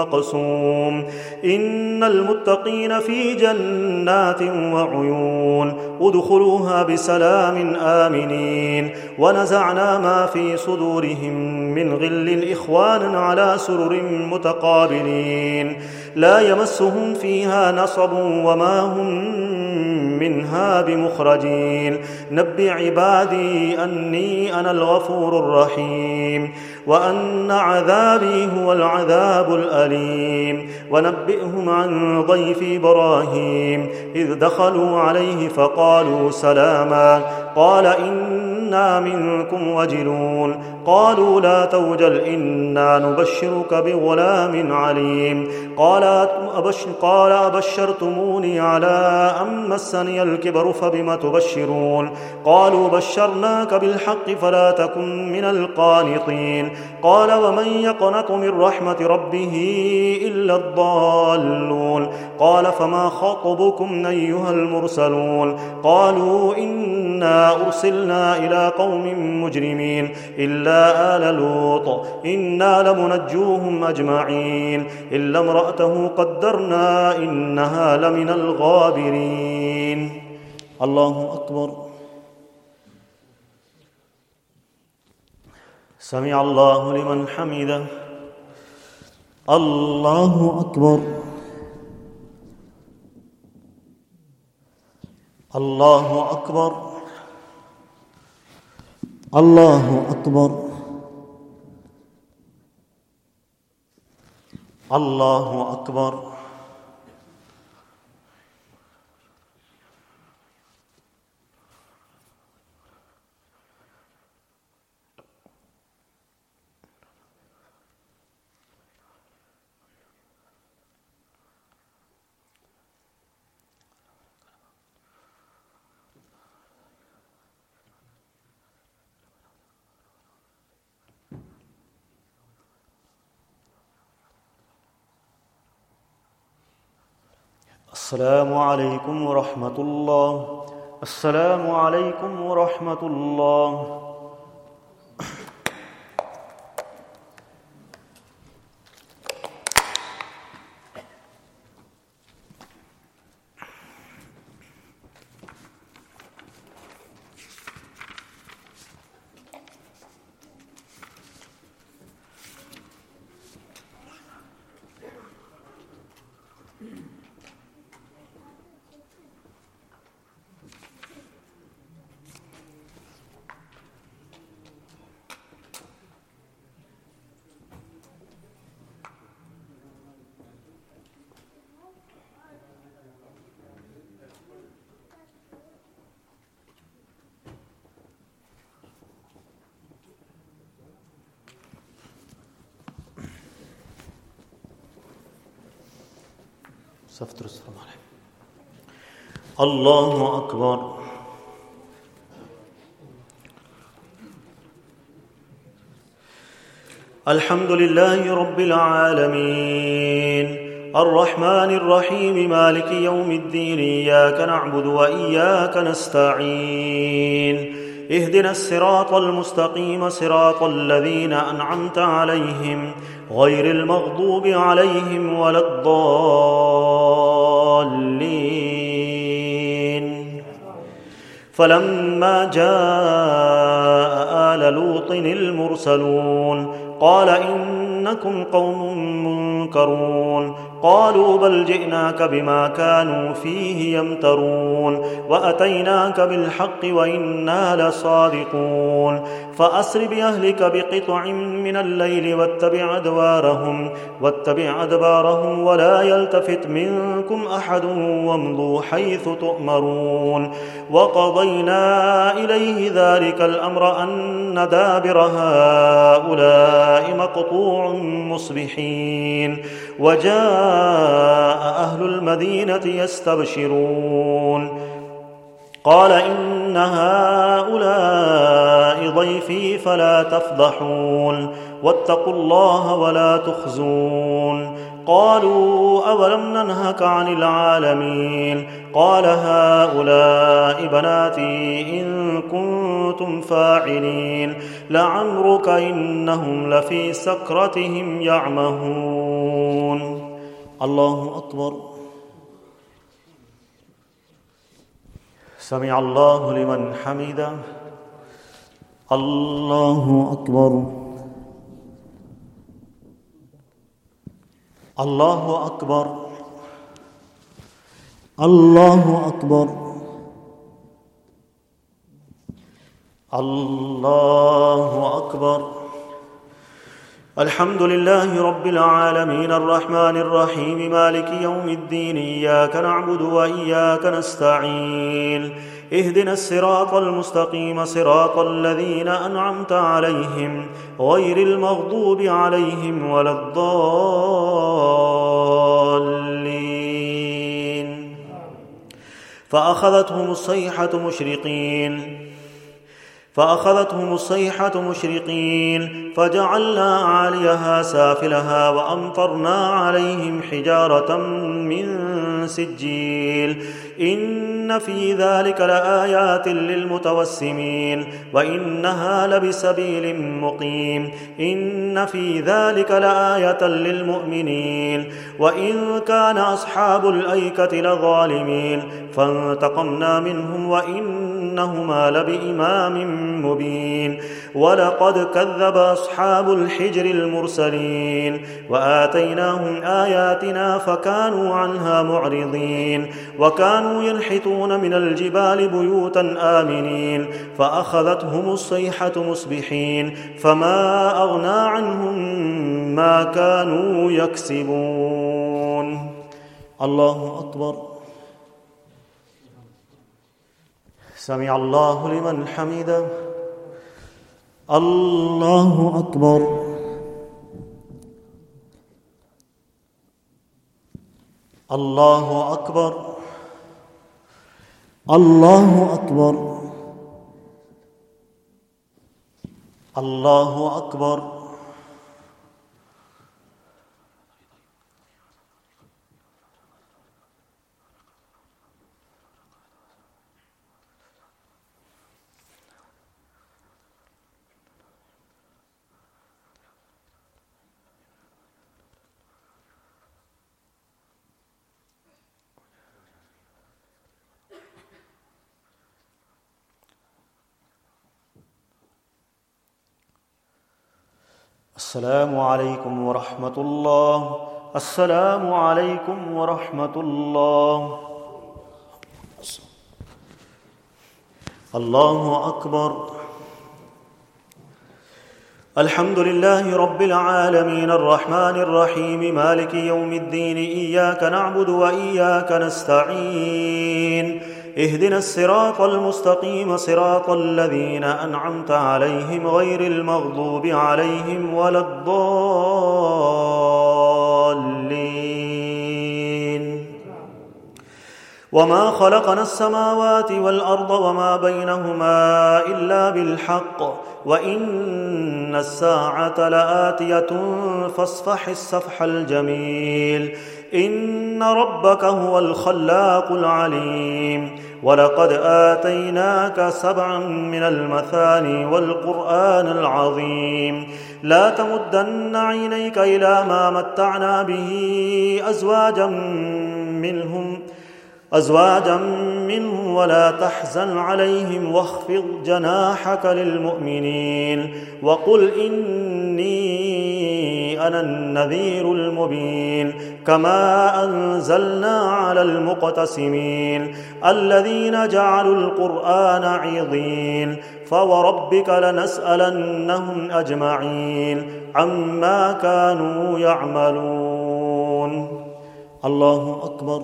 مقسوم. إن المتقين في جنات وعيون ادخلوها بسلام آمنين. ونزعنا ما في صدورهم من غل إخوانا على سرر متقابلين لا يمسهم فيها نصب وما هم منها بمخرجين. نبئ عبادي أني أنا الغفور الرحيم وأن عذابي هو العذاب الأليم. ونبئهم عن ضيف إبراهيم إذ دخلوا عليه فقالوا سلاما قال إنا منكم وجلون. قالوا لا توجل إنا نبشرك بغلام عليم. قال أبش قال أبشرتموني على أن مسني الكبر فبم تبشرون؟ قالوا بشرناك بالحق فلا تكن من القانطين. قال ومن يقنط من رحمة ربه إلا الضالون. قال فما خطبكم أيها المرسلون؟ قالوا إنا أرسلنا إلى قوم مجرمين إلا آل لوط إنا لمنجوهم أجمعين إلا امرأته قدرنا إنها لمن الغابرين. الله أكبر. سمع الله لمن حمده. الله أكبر. الله أكبر. الله أكبر. الله أكبر. السلام عليكم ورحمة الله. السلام عليكم ورحمة الله. Saf terus ramai. Allahu Akbar. Alhamdulillahi Rabbil Alamin. الرحمن الرحيم مالك يوم الدين إياك نعبد وإياك نستعين اهدنا الصراط المستقيم صراط الذين أنعمت عليهم غير المغضوب عليهم ولا الضالين فلما جاء آل لوط المرسلون قال إنكم قوم منكرون قالوا بل جئناك بما كانوا فيه يمترون وأتيناك بالحق وإنا لصادقون فأسر بأهلك بقطع من الليل واتبع أدبارهم واتبع أدبارهم ولا يلتفت منكم أحد وامضوا حيث تؤمرون وقضينا إليه ذلك الأمر أن دابر هؤلاء مقطوع مصبحين وجاء أهل المدينة يستبشرون قال إن هؤلاء ضيفي فلا تفضحون واتقوا الله ولا تخزون قالوا أولم ننهك عن العالمين قال هؤلاء بناتي إن كنتم فاعلين لعمرك إنهم لفي سكرتهم يعمهون الله أكبر سمع الله لمن حمده الله أكبر الله أكبر الله أكبر الله أكبر الحمد لله رب العالمين الرحمن الرحيم مالك يوم الدين إياك نعبد وإياك نستعين اهدنا الصراط المستقيم صراط الذين أنعمت عليهم غير المغضوب عليهم ولا الضالين فأخذتهم الصيحة مشرقين فأخذتهم الصيحة مشرقين فجعلنا عاليها سافلها وأمطرنا عليهم حجارة من سجيل إن في ذلك لآيات للمتوسمين وإنها لبسبيل مقيم إن في ذلك لآية للمؤمنين وإن كان أصحاب الأيكة لظالمين فانتقمنا منهم وإنهما لبإمام مبين ولقد كذب أصحاب الحجر المرسلين وآتيناهم آياتنا فكانوا عنها معرضين وكانوا ينحتون من الجبال بيوتا آمنين فأخذتهم الصيحة مصبحين فما أغنى عنهم ما كانوا يكسبون الله أكبر سمع الله لمن حمده الله أكبر الله أكبر الله أكبر الله أكبر السلام عليكم ورحمة الله السلام عليكم ورحمة الله الله أكبر الحمد لله رب العالمين الرحمن الرحيم مالك يوم الدين إياك نعبد وإياك نستعين اهدنا الصراط المستقيم صراط الذين أنعمت عليهم غير المغضوب عليهم ولا الضالين وما خلقنا السماوات والأرض وما بينهما إلا بالحق وإن الساعة لآتية فاصفح الصفح الجميل إن ربك هو الخلاق العليم ولقد آتيناك سبعا من المثاني والقرآن العظيم لا تمدن عينيك إلى ما متعنا به أزواجا منهم أزواجا منهم ولا تحزن عليهم واخفض جناحك للمؤمنين وقل إني أنا النذير المبين كما أنزلنا على المقتسمين الذين جعلوا القرآن عضين فوربك لنسألنهم أجمعين عما كانوا يعملون. الله أكبر.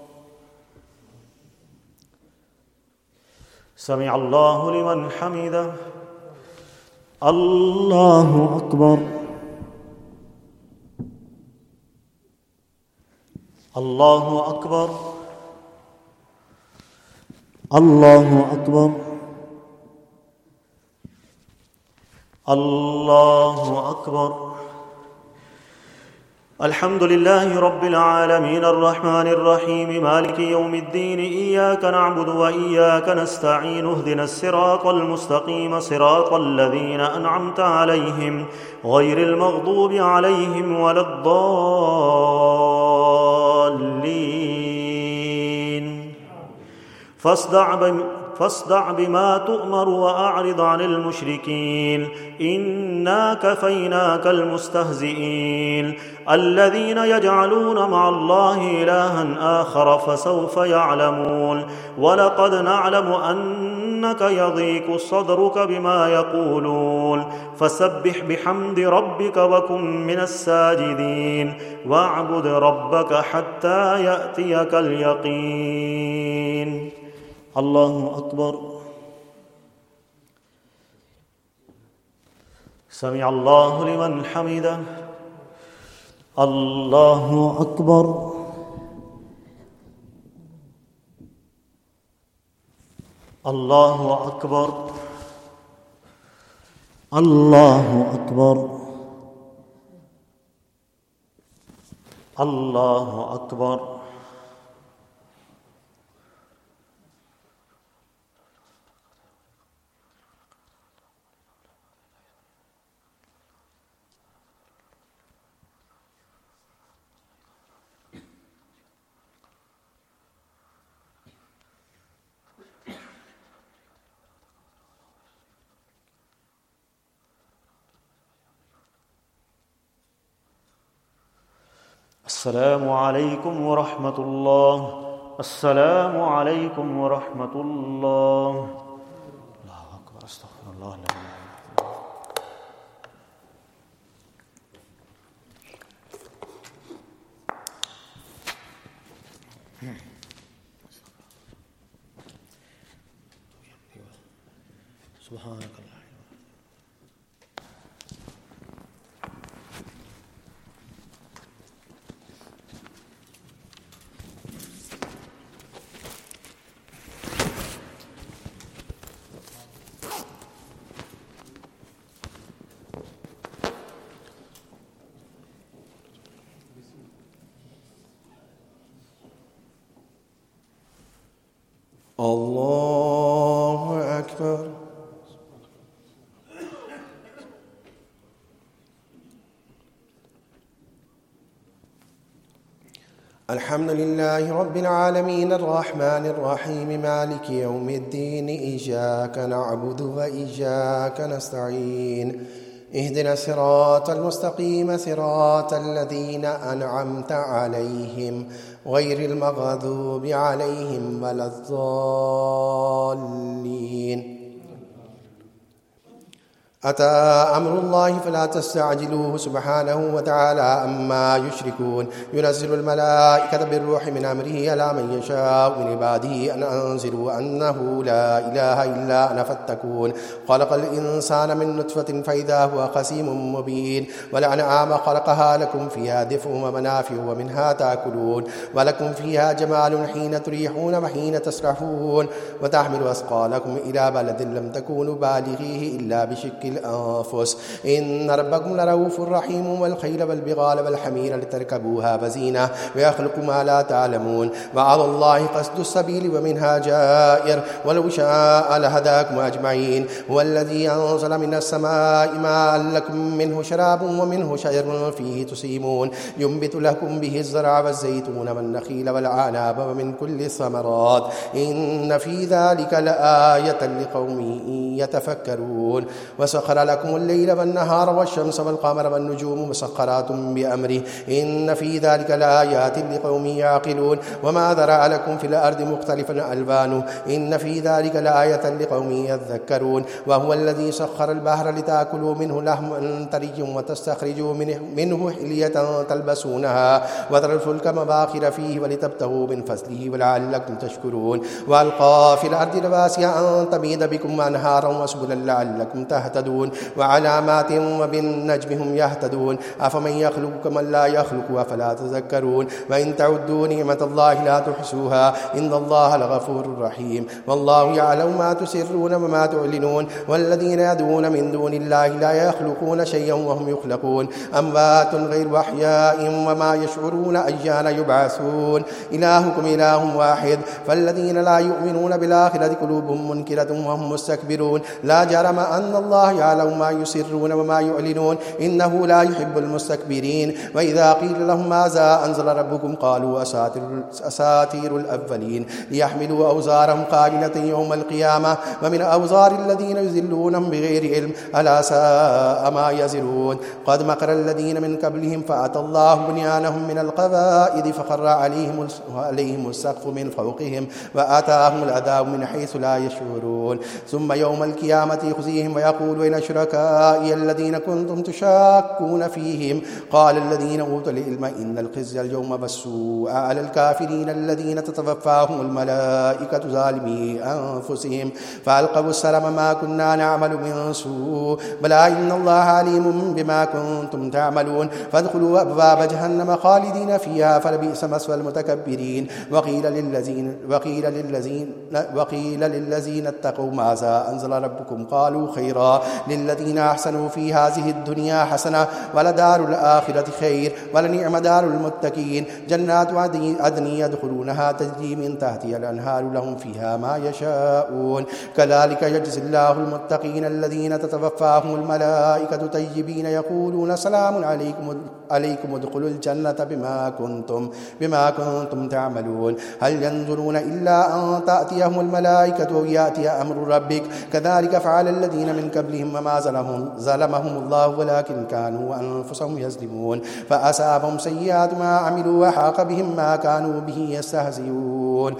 سمع الله لمن حمده. الله أكبر. الله أكبر. الله أكبر. الله أكبر. الحمد لله رب العالمين الرحمن الرحيم مالك يوم الدين إياك نعبد وإياك نستعين اهدنا الصراط المستقيم صراط الذين أنعمت عليهم غير المغضوب عليهم ولا الضالين. فاصدع بم فاصدع بما تؤمر وأعرض عن المشركين إنا كفيناك المستهزئين الذين يجعلون مع الله إلها آخر فسوف يعلمون ولقد نعلم أنك يضيق صدرك بما يقولون فسبح بحمد ربك وكن من الساجدين واعبد ربك حتى يأتيك اليقين. الله أكبر. سمع الله لمن حمده. الله أكبر. الله أكبر. الله أكبر. الله أكبر. السلام عليكم ورحمة الله. السلام عليكم ورحمة الله. الله أكبر. أستغفر الله العظيم. سبحانك الله. الله أكبر. الحمد لله رب العالمين الرحمن الرحيم مالك يوم الدين إياك نعبد وإياك نستعين اهدنا الصراط المستقيم صراط الذين أنعمت عليهم غير المغضوب عليهم ولا الضالين. أتى أمر الله فلا تستعجلوه سبحانه وتعالى أما يشركون ينزل الملائكة بالروح من أمره على من يشاء من عباده أن أنذروا أنه لا إله إلا أنا فاتقون خلق الإنسان من نطفة فإذا هو خصيم مبين والأنعام خلقها لكم فيها دفء ومنافع ومنها تأكلون ولكم فيها جمال حين تريحون وحين تسرحون وتحمل أثقالكم إلى بلد لم تكونوا بالغيه إلا بشق الأنفس إن ربكم لرؤوف رحيم والخيل والبغال والحمير لتركبوها وزينة ويخلق ما لا تعلمون وعلى الله قصد السبيل ومنها جائر ولو شاء لهداكم أجمعين هو الذي أنزل من السماء ماء لكم منه شراب ومنه شجر فيه تسيمون ينبت لكم به الزرع والزيتون والنخيل والعناب ومن كل الثمرات إن في ذلك لآية لقوم يتفكرون وسخر لكم الليل والنهار والشمس والقمر والنجوم مسخرات بأمره إن في ذلك لآيات لقوم يعقلون وما ذرأ لكم في الأرض مختلفا ألوانه إن في ذلك لآية لقوم يذكرون وهو الذي سخر البحر لتأكلوا منه لحما طريا وتستخرجوا منه حلية تلبسونها وترى الفلك مباخر فيه ولتبتغوا من فضله ولعلكم تشكرون وألقى في الأرض رواسي أن تميد بكم أنهارا وسبلا لعلكم تهتدون وعلامات وبالنجم هم يهتدون أفمن يخلق كمن لا يخلق أفلا تذكرون وإن تعدوا نعمة الله لا تحصوها إن الله لغفور رحيم والله يعلم ما تسرون وما تعلنون والذين يدعون من دون الله لا يخلقون شيئا وهم يخلقون أموات غير أحياء وما يشعرون أيان يبعثون إلهكم إله واحد فالذين لا يؤمنون بالآخرة قلوبهم منكرة وهم مستكبرون لا جرم أن الله يعلم ما يسرون وما يعلنون إنه لا يحب المستكبرين وإذا قيل لهم ماذا أنزل ربكم قالوا أساطير, أساطير الأولين ليحملوا أوزارهم قائلة يوم القيامة ومن أوزار الذين يذلونهم بغير علم ألا ساء ما يزرون قد مكر الذين من قبلهم فأتى الله بنيانهم من القواعد فخر عليهم عليهم السقف من فوقهم وآتاهم العذاب من حيث لا يشعرون ثم يوم القيامة يخزيهم ويقول أين شركائي الذين كنتم تشاكون فيهم قال الذين أوتوا العلم إن الخزي اليوم والسوء على الكافرين الذين تتوفاهم الملائكة ظالمي أنفسهم فألقوا السلام ما كنا نعمل من سوء بلى إن الله عليم بما كنتم تعملون فادخلوا أبواب جهنم خالدين فيها فلبئس مثوى المتكبرين وقيل للذين وقيل للذين وقيل للذين اتقوا ماذا أنزل ربكم قالوا خيرا للذين أحسنوا في هذه الدنيا حسنة ولدار الآخرة خير ولنعم دار المتقين جنات عدن يدخلونها تجري من تحتها الأنهار لهم فيها ما يشاءون كذلك يجزي الله المتقين الذين تتوفاهم الملائكة طيبين يقولون سلام عليكم عليكم ادخلوا الجنة بما كنتم بما كنتم تعملون هل ينظرون إلا أن تأتيهم الملائكة أو يأتي أمر ربك كذلك فعل الذين من قبلهم وما ظلمهم, ظلمهم الله ولكن كانوا أنفسهم يظلمون فأصابهم سيئات ما عملوا وحاق بهم ما كانوا به يستهزئون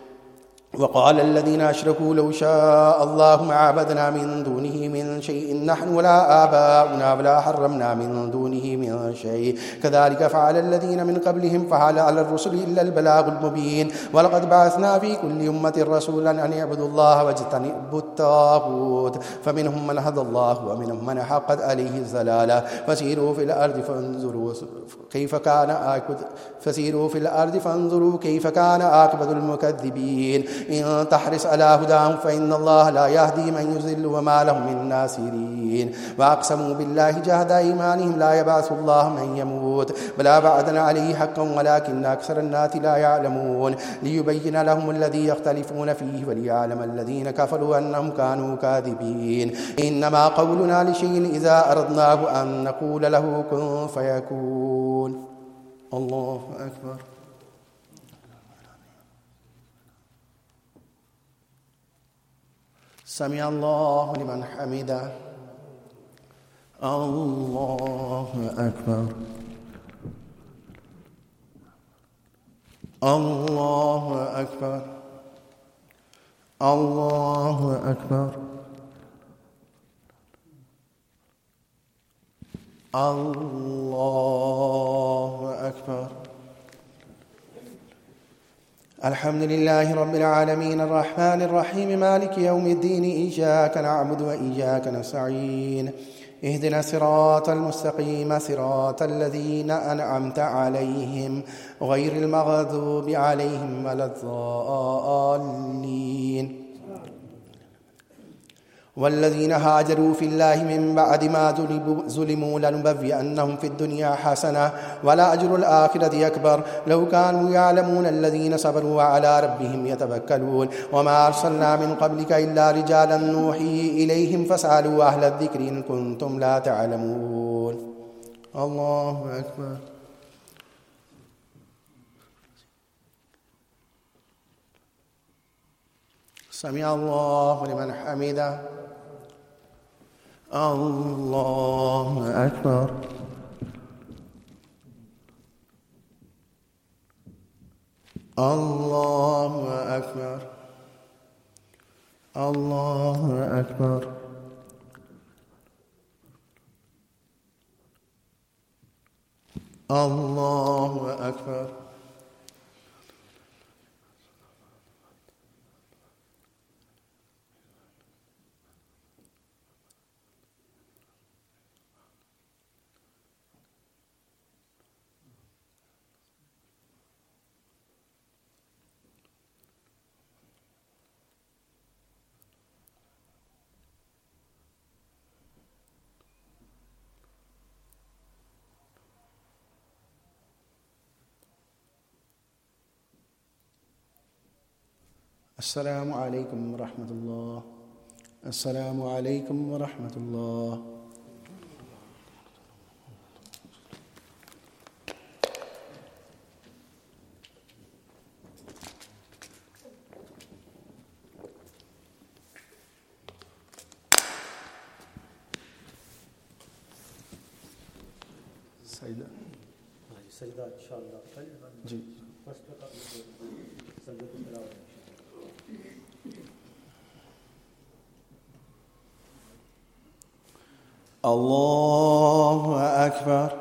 وقال الذين أشركوا لو شاء الله ما عبدنا من دونه من شيء نحن ولا آباؤنا ولا حرمنا من دونه من شيء كذلك فعل الذين من قبلهم فهل على الرسل إلا البلاغ المبين ولقد بعثنا في كل أمة رسولا أن يعبدوا الله واجتنبوا الطاغوت فمنهم من هدى الله ومنهم من حقت عليه الضلالة فسيروا في الأرض فانظروا كيف كان عاقبة فسيروا في الأرض فانظروا كيف كان عاقبة المكذبين إن تحرص على هداهم فإن الله لا يهدي من يضل وما لهم من ناصرين وأقسموا بالله جهد أيمانهم لا يبعث الله من يموت بلا بعدنا عليه حقا ولكن أكثر الناس لا يعلمون ليبين لهم الذي يختلفون فيه وليعلم الذين كفروا أنهم كانوا كاذبين إنما قولنا لشيء إذا أردناه أن نقول له كن فيكون الله أكبر سمع الله لمن حمده الله أكبر الله أكبر الله أكبر الله أكبر. الحمد لله رب العالمين الرحمن الرحيم مالك يوم الدين إياك نعبد وإياك نستعين اهدنا الصراط المستقيم صراط الذين أنعمت عليهم غير المغضوب عليهم ولا الضالين. والذين هاجروا في الله من بعد ما ظلموا لنبوئنهم في الدنيا حسنة ولأجر الآخرة أكبر لو كانوا يعلمون. الذين صبروا وعلى ربهم يتوكلون. وما أرسلنا من قبلك إلا رجالا نوحي إليهم فاسألوا أهل الذكر إن كنتم لا تعلمون. الله أكبر. سمع الله لمن حمده. الله أكبر. الله أكبر. الله أكبر. الله أكبر. السلام عليكم ورحمة الله. السلام عليكم ورحمة الله. سيدة سيدة إن شاء الله جي الله أكبر.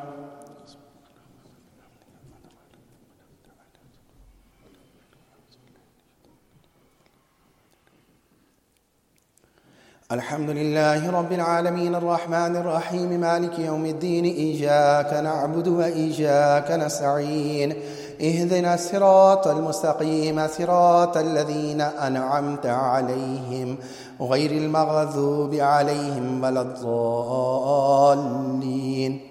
الحمد لله رب العالمين الرحمن الرحيم مالك يوم الدين إياك نعبد وإياك نستعين اهدنا الصراط المستقيم صراط الذين أنعمت عليهم غير المغضوب عليهم ولا الضالين.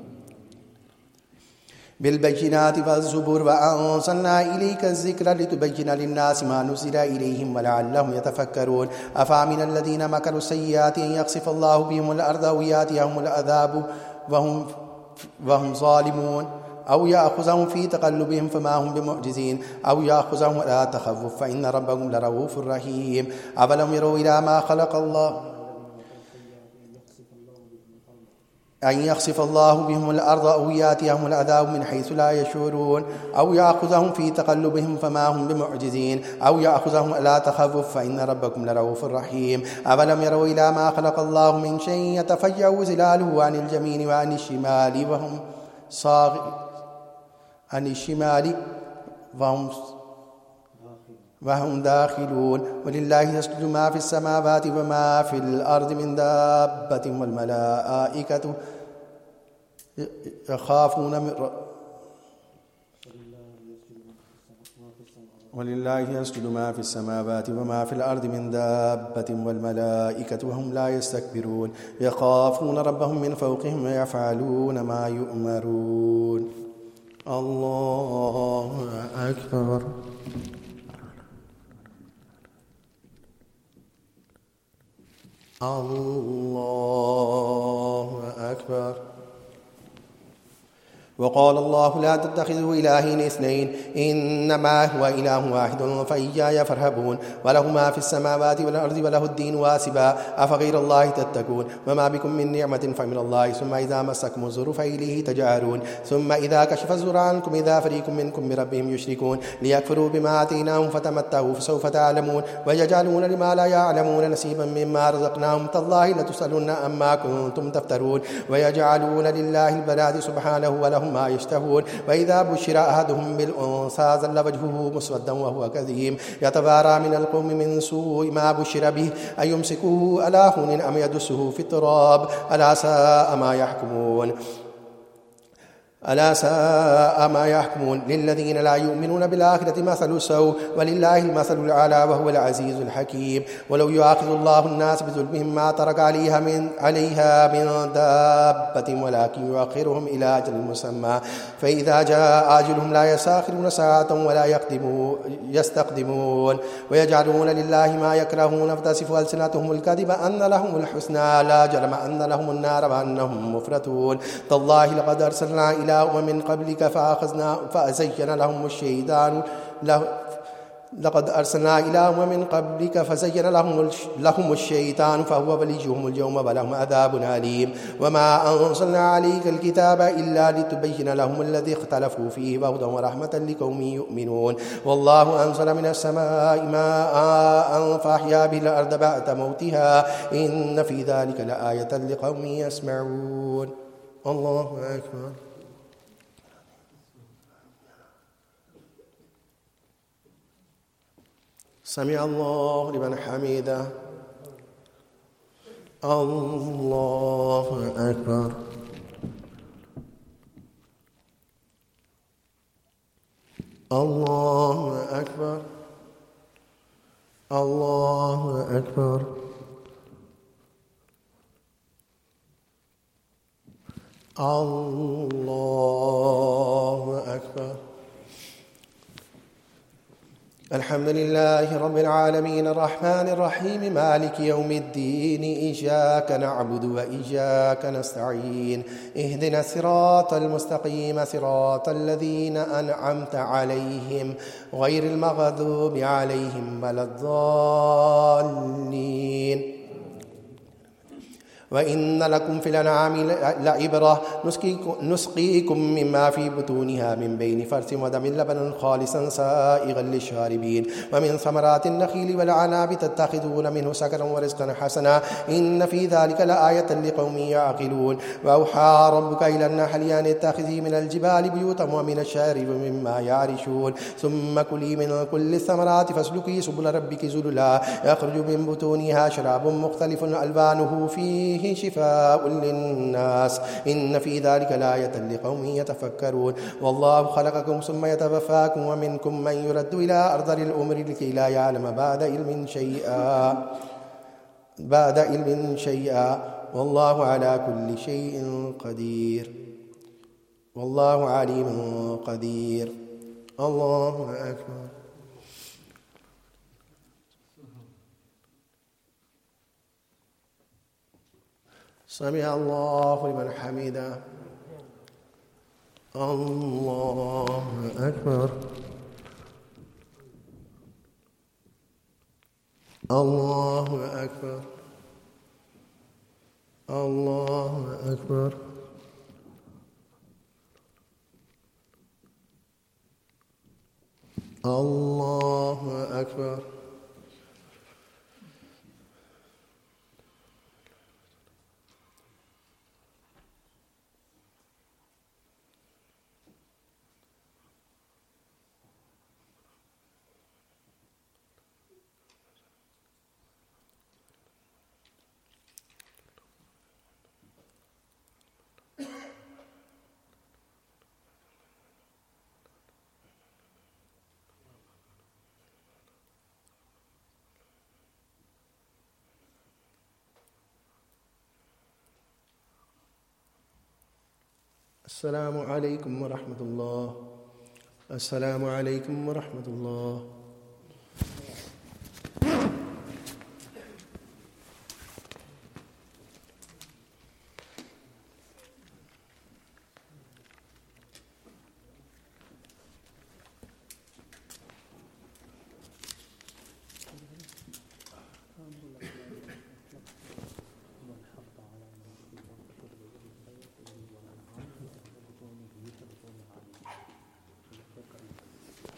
بالبينات والزبور وأنزلنا إليك الذكر لتبين للناس ما نزل إليهم ولعلهم يتفكرون. أفامن الذين مكروا السيئات أن يخسف الله بهم الأرض أو يأتيهم العذاب وهم, وهم ظالمون أو يأخذهم في تقلبهم فما هم بمعجزين أو يأخذهم لا تخوف فإن ربهم لرؤوف رحيم. أولم يروا إلى ما خلق الله أن يخسف الله بهم الأرض أو يأتيهم العذاب من حيث لا يشعرون أو يأخذهم في تقلبهم فما هم بمعجزين أو يأخذهم لا تخوف فإن ربكم لرؤوف رحيم. أولم يروا إلى ما خلق الله من شيء يتفجأ ظلاله عن اليمين وعن الشمال وهم صاغ عن الشمال وهم وهم داخلون. ولله يسجد ما في السماوات وما في الأرض من دابة والملائكة يخافون من ولله يسجد ما في السماوات وما في الأرض من دابة والملائكة وهم لا يستكبرون يخافون ربهم من فوقهم ويفعلون ما يؤمرون. الله أكبر. الله أكبر. وقال الله لا تتخذوا إلهين اثنين إنما هو إله واحد فإياي فارهبون وله ما في السماوات والأرض وله الدين واسبا أفغير الله تتقون وما بكم من نعمة فمن الله ثم إذا مسكم الضر فإليه تجارون ثم إذا كشف الضر عنكم إذا فريق منكم بربهم يشركون ليكفروا بما آتيناهم فتمتعوا فسوف تعلمون ويجعلون لما لا يعلمون نصيبا مما رزقناهم تالله لتسألن عما كنتم تفترون ويجعلون لله البنات سبحانه ولهم ما يشتهون وإذا بشر أحدهم بالأنثى ظل وجهه مسودا وهو كظيم يتوارى من القوم من سوء ما بشر به أيمسكه على هون أم يدسه في التراب ألا ساء ما يحكمون ألا ساء ما يحكمون للذين لا يؤمنون بالآخرة مثل سوء ولله المثل الأعلى وهو العزيز الحكيم ولو يؤاخذ الله الناس بظلمهم ما ترك عليها من عليها من دابة ولكن يؤخرهم إلى أجل مسمى فإذا جاء أجلهم لا يستأخرون ساعة ولا يستقدمون ويجعلون لله ما يكرهون فتصف ألسنتهم الكذب أن لهم الحسنى لا جرم أن لهم النار وأنهم مفرطون تالله لقد أرسلنا إلى أمم قبلك فأخذنا فزين لهم الشيطان لقد أرسلنا إلى أمم قبلك فزين لهم لهم الشيطان فهو وليهم اليوم ولهم عذاب أليم وما أنزلنا عليك الكتاب إلا لتبين لهم الذي اختلفوا فيه وهدى ورحمة لقوم يؤمنون والله أنزل من السماء ماء فأحيا به الأرض بعد موتها إن في ذلك لآية لقوم يسمعون الله أكبر سمع الله لمن حمده الله أكبر الله أكبر الله أكبر الله أكبر الحمد لله رب العالمين الرحمن الرحيم مالك يوم الدين إياك نعبد وإياك نستعين اهدنا الصراط المستقيم صراط الذين أنعمت عليهم غير المغضوب عليهم ولا الضالين وإن لكم في الأنعام لعبرة نسقيكم مما في بطونها من بين فرث ودم لبنا خالصا سائغا للشاربين ومن ثمرات النخيل والعناب تتخذون منه سكرا ورزقا حسنا إن في ذلك لآية لقوم يعقلون وأوحى ربك إلى النحل أن اتخذي من الجبال بيوتا ومن الشجر ومما يعرشون ثم كلي من كل الثمرات فاسلكي سبل ربك ذللا يخرج من بطونها شراب مختلف ألوانه فيه شفاء للناس إن في ذلك لآية لقوم يتفكرون والله خلقكم ثم يتوفاكم ومنكم من يرد إلى أرذل الأمر لكي لا يعلم بعد علم شيئا بعد علم شيئا والله على كل شيء قدير والله عليم قدير الله أكبر سمع الله لمن حمده الله أكبر الله أكبر الله أكبر الله أكبر السلام عليكم ورحمة الله السلام عليكم ورحمة الله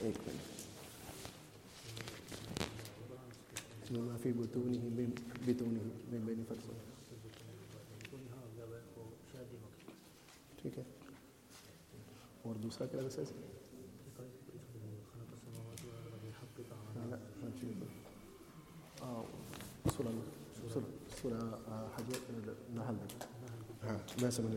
एक मिनट ما في بطونه من بطونه من بين فرسه ठीक है और दूसरा क्या लगा सर سورة سورة سورة حاجات النحل ها ما سمعني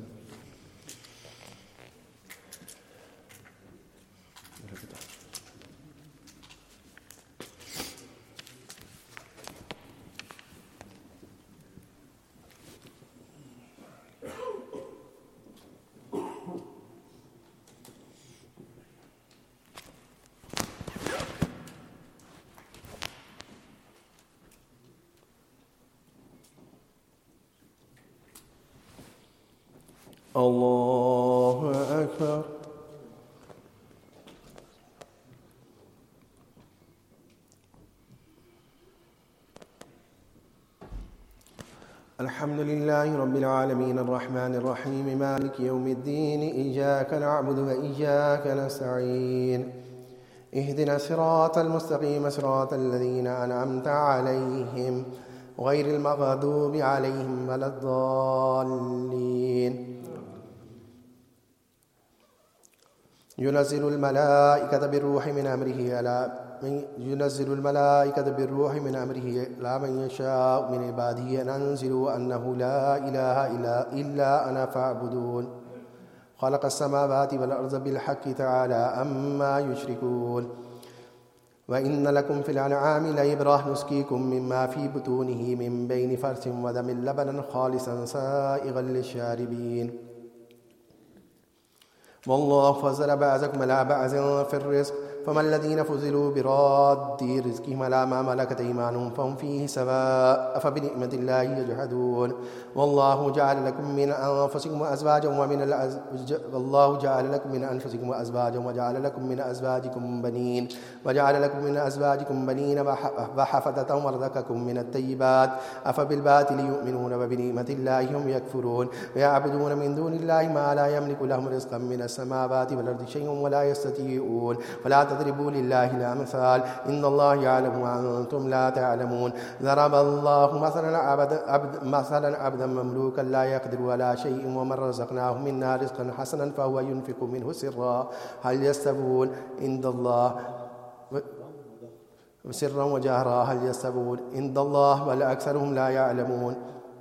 الله أكبر الحمد لله رب العالمين الرحمن الرحيم مالك يوم الدين إياك نعبد وإياك نستعين اهدنا الصراط المستقيم صراط الذين أنعمت عليهم غير المغضوب عليهم ولا الضالين ينزل الملائكة بالروح من أمره على ينزل الملائكة بالروح من أمره على من يشاء من عباده أن أنزلوا أنه لا إله إلا, إلا أنا فاعبدون خلق السماوات والأرض بالحق تعالى أما يشركون وإن لكم في الأنعام لعبرة نسقيكم مما في بطونه من بين فرث ودم لبنا خالصا سائغا للشاربين والله فضل بعضكم على بعض في الرزق فما الذين فضلوا براد رزقهم على ما ملكت أيمانهم فهم فيه سواء أفبنعمة الله يجحدون والله جعل لكم من أنفسكم أزواجا ومن الأز... والله جعل لكم من أنفسكم أزواجا وجعل لكم من أزواجكم بنين وجعل لكم من أزواجكم بنين وحفظة ورزقكم من الطيبات أفبالباطل يؤمنون وبنعمة الله هم يكفرون ويعبدون من دون الله ما لا يملك لهم رزقا من السماوات والأرض شيء ولا يستطيعون فلا تضربوا لله الأمثال إن الله يعلم وأنتم لا تعلمون ضرب الله مثلا عبد عبد مثلا عبدا مملوكا لا يقدر على شيء ومن رزقناه منا رزقا حسنا فهو ينفق منه سرا هل يستوون عند الله سرا وجهرا هل يستوون عند الله بل أكثرهم لا يعلمون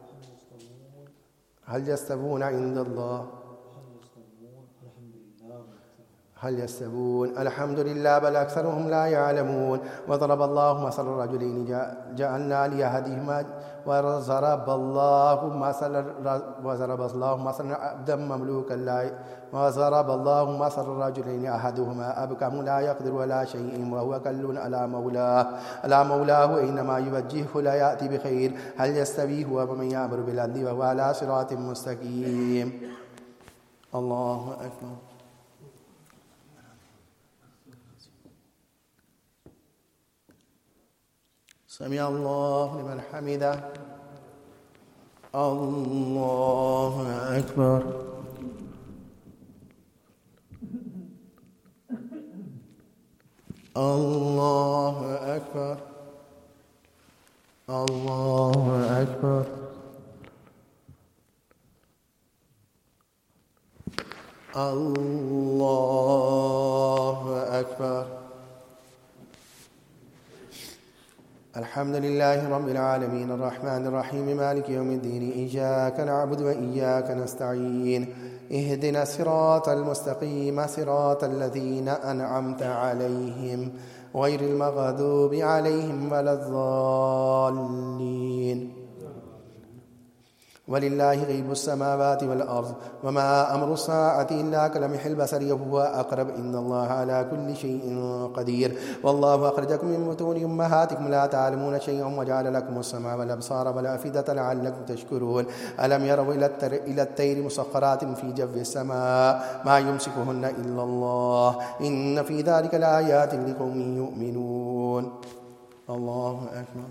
هل يستوون عند الله هل يستوون الحمد لله بل أكثرهم لا يعلمون وضرب الله مثل رجلين جعلنا لأحدهما وضرب الله مثل وضرب الله مثلا عبدا مملوكا لا وضرب الله مثل رجلين أحدهما أبكم لا يقدر على شيء وهو كل على مولاه على مولاه إنما يوجهه لا يأتي بخير هل يستوي هو ومن يأمر بالعدل وهو على صراط مستقيم الله أكبر سمع الله لمن حمده الله أكبر الله أكبر الله أكبر الله أكبر الحمد لله رب العالمين الرحمن الرحيم مالك يوم الدين إياك نعبد وإياك نستعين اهدنا الصراط المستقيم صراط الذين أنعمت عليهم غير المغضوب عليهم ولا الضالين ولله غيب السماوات والأرض وما أمر الساعة إلا كلمح البصر وهو أقرب إن الله على كل شيء قدير والله أخرجكم من بطون أمهاتكم لا تعلمون شيئا وجعل لكم السمع والأبصار والأفئدة لعلكم تشكرون ألم يروا إلى الطير مسخرات في جو السماء ما يمسكهن إلا الله إن في ذلك لآيات لقوم يؤمنون الله أكبر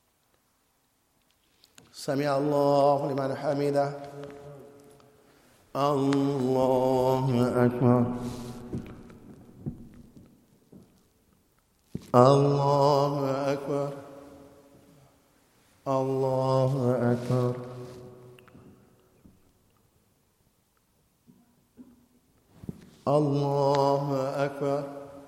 سمع الله لمن حمده الله أكبر الله أكبر الله أكبر الله أكبر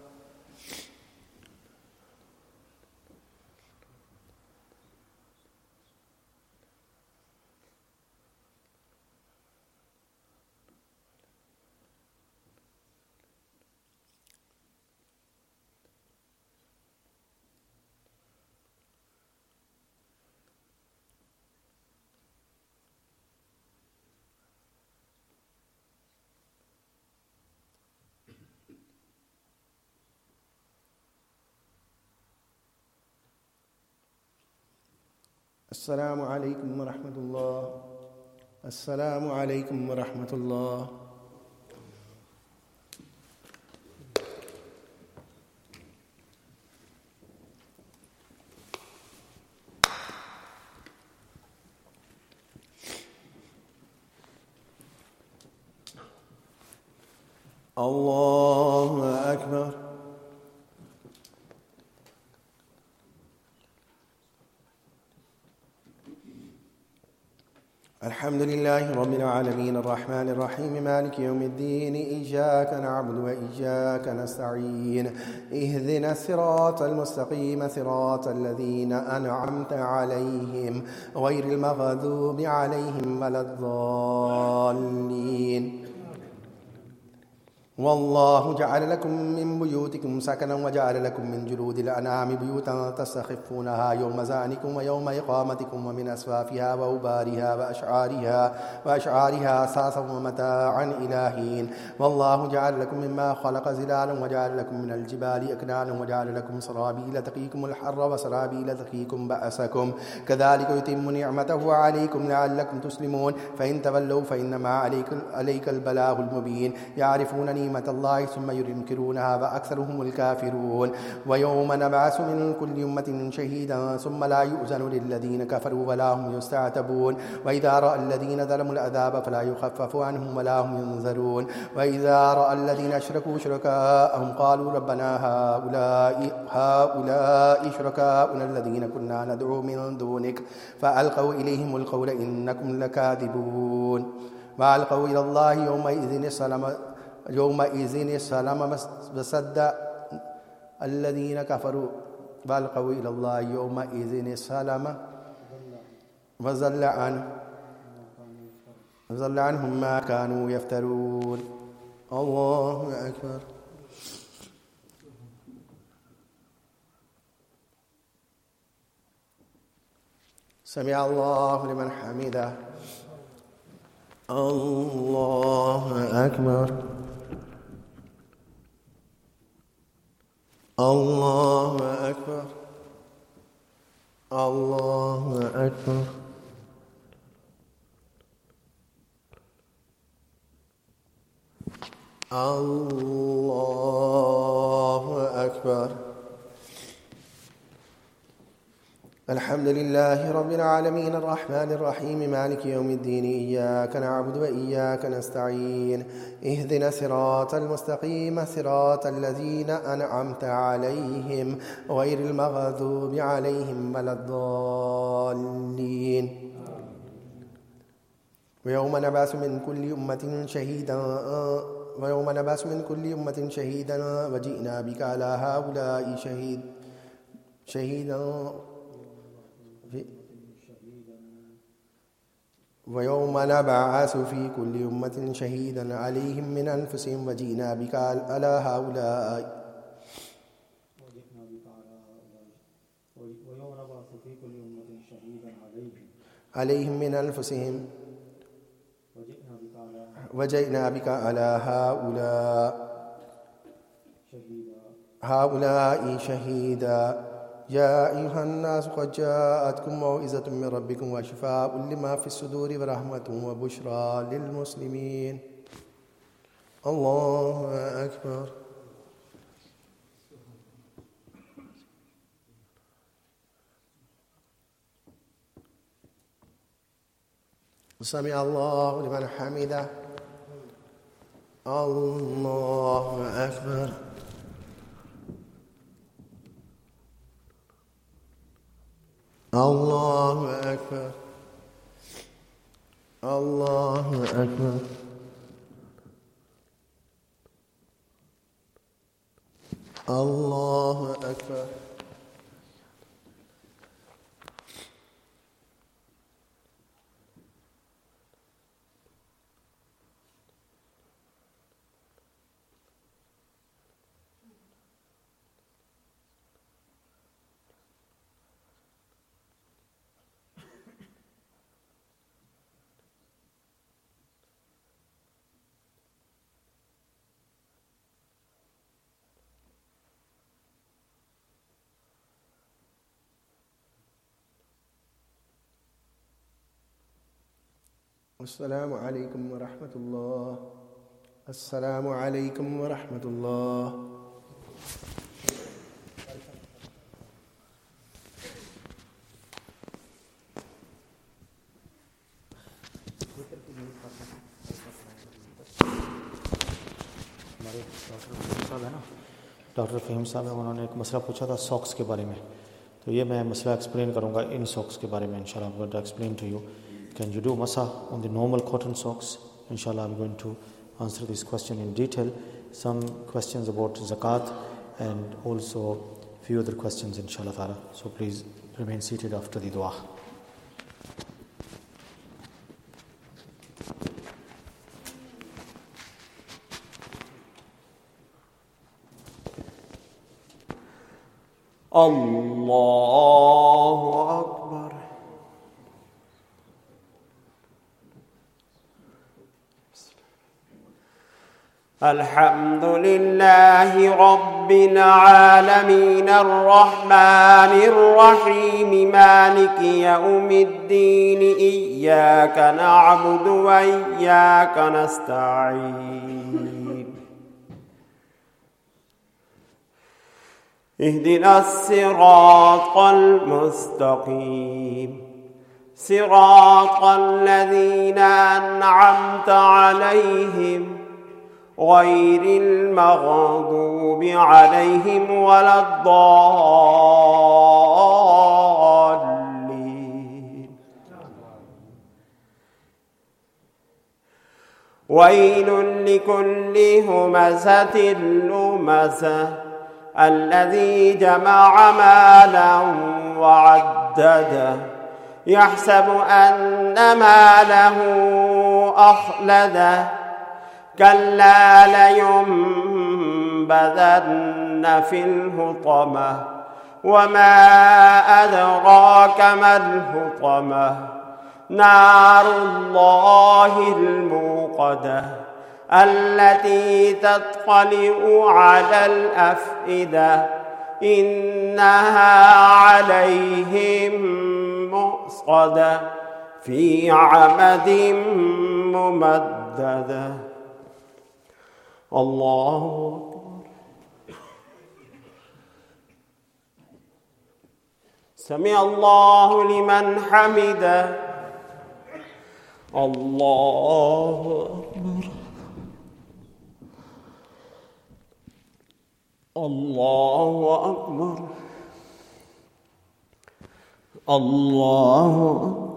السلام عليكم ورحمة الله السلام عليكم ورحمة الله الله أكبر الحمد لله رب العالمين الرحمن الرحيم مالك يوم الدين إياك نعبد وإياك نستعين اهدنا الصراط المستقيم صراط الذين أنعمت عليهم غير المغضوب عليهم ولا الضالين والله جعل لكم من بيوتكم سكنا وجعل لكم من جلود الأنعام بيوتا تستخفونها يوم زعنكم ويوم إقامتكم ومن أسوافها وأوبارها وأشعارها وأشعارها أساسا ومتاعا إلى حين والله جعل لكم مما خلق ظلالا وجعل لكم من الجبال أكنانا وجعل لكم سرابيل تقيكم الحر وسرابيل تقيكم بأسكم كذلك يتم نعمته عليكم لعلكم تسلمون فإن تولوا فإنما عليك, عليك البلاغ المبين يعرفونني نعمة الله ثم ينكرونها وأكثرهم الكافرون ويوم نبعث من كل أمة شهيدا ثم لا يؤذن للذين كفروا ولا هم يستعتبون وإذا رأى الذين ظلموا العذاب فلا يخفف عنهم ولا هم ينذرون وإذا رأى الذين أشركوا شركاءهم قالوا ربنا هؤلاء هؤلاء شركاؤنا الذين كنا ندعو من دونك فألقوا إليهم القول إنكم لكاذبون وألقوا إلى الله يومئذ السلام يومئذ السلام وصد الذين كفروا والقوا إلى الله يومئذ السلام وزل عنه وزل عنهم ما كانوا يفترون الله أكبر سمع الله لمن حمده الله أكبر الله أكبر الله أكبر الله أكبر الحمد لله رب العالمين الرحمن الرحيم مالك يوم الدين إياك نعبد وإياك نستعين اهدنا الصراط المستقيم صراط الذين أنعمت عليهم غير المغضوب عليهم ولا الضالين ويوم نبعث من كل أمة شهيدا ويوم نبعث من كل أمة شهيدا وجئنا بك على هؤلاء شهيد شهيدا ويوم نبعث في كل أمة شهيدا عليهم من أنفسهم وجئنا بك على هؤلاء ويوم نبعث في كل أمة شهيدا عليهم من أنفسهم وجئنا بك على هؤلاء هؤلاء شهيدا يا أيها الناس قد جاءتكم موعظة من ربكم وشفاء لما في الصدور ورحمة وبشرى للمسلمين الله أكبر سمع الله لمن حمده الله أكبر. الله أكبر. الله أكبر. الله أكبر. السلام عليكم ورحمة الله. السلام عليكم ورحمة الله. डॉक्टर फहीम साहब है, उन्होंने एक मसला पूछा था सॉक्स के बारे में, तो ये मैं मसला एक्सप्लेन करूँगा इन सॉक्स के बारे में इंशाल्लाह. I'm going to explain to you. Can you do masa on the normal cotton socks? Inshallah, I'm going to answer this question in detail. Some questions about zakat and also few other questions, inshallah ta'ala. So please remain seated after the dua. Allahu Akbar. الحمد لله رب العالمين الرحمن الرحيم مالك يوم الدين إياك نعبد وإياك نستعين اهدنا الصراط المستقيم صراط الذين أنعمت عليهم غير المغضوب عليهم ولا الضالين. ويل لكل همزة لمزة الذي جمع مالا وعدده يحسب أن ماله أخلده كلا لينبذن في الحطمة وما أدراك ما الحطمة نار الله الموقدة التي تطلع على الأفئدة إنها عليهم مؤصدة في عمد ممددة. الله أكبر. سمع الله لمن حمده. الله أكبر. الله أكبر. الله أكبر.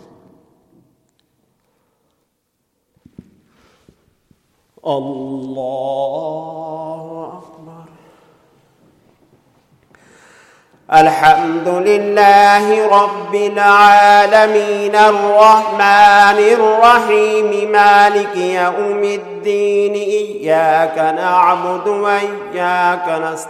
الله أكبر. الحمد لله رب العالمين الرحمن الرحيم مالك يوم الدين إياك نعبد وإياك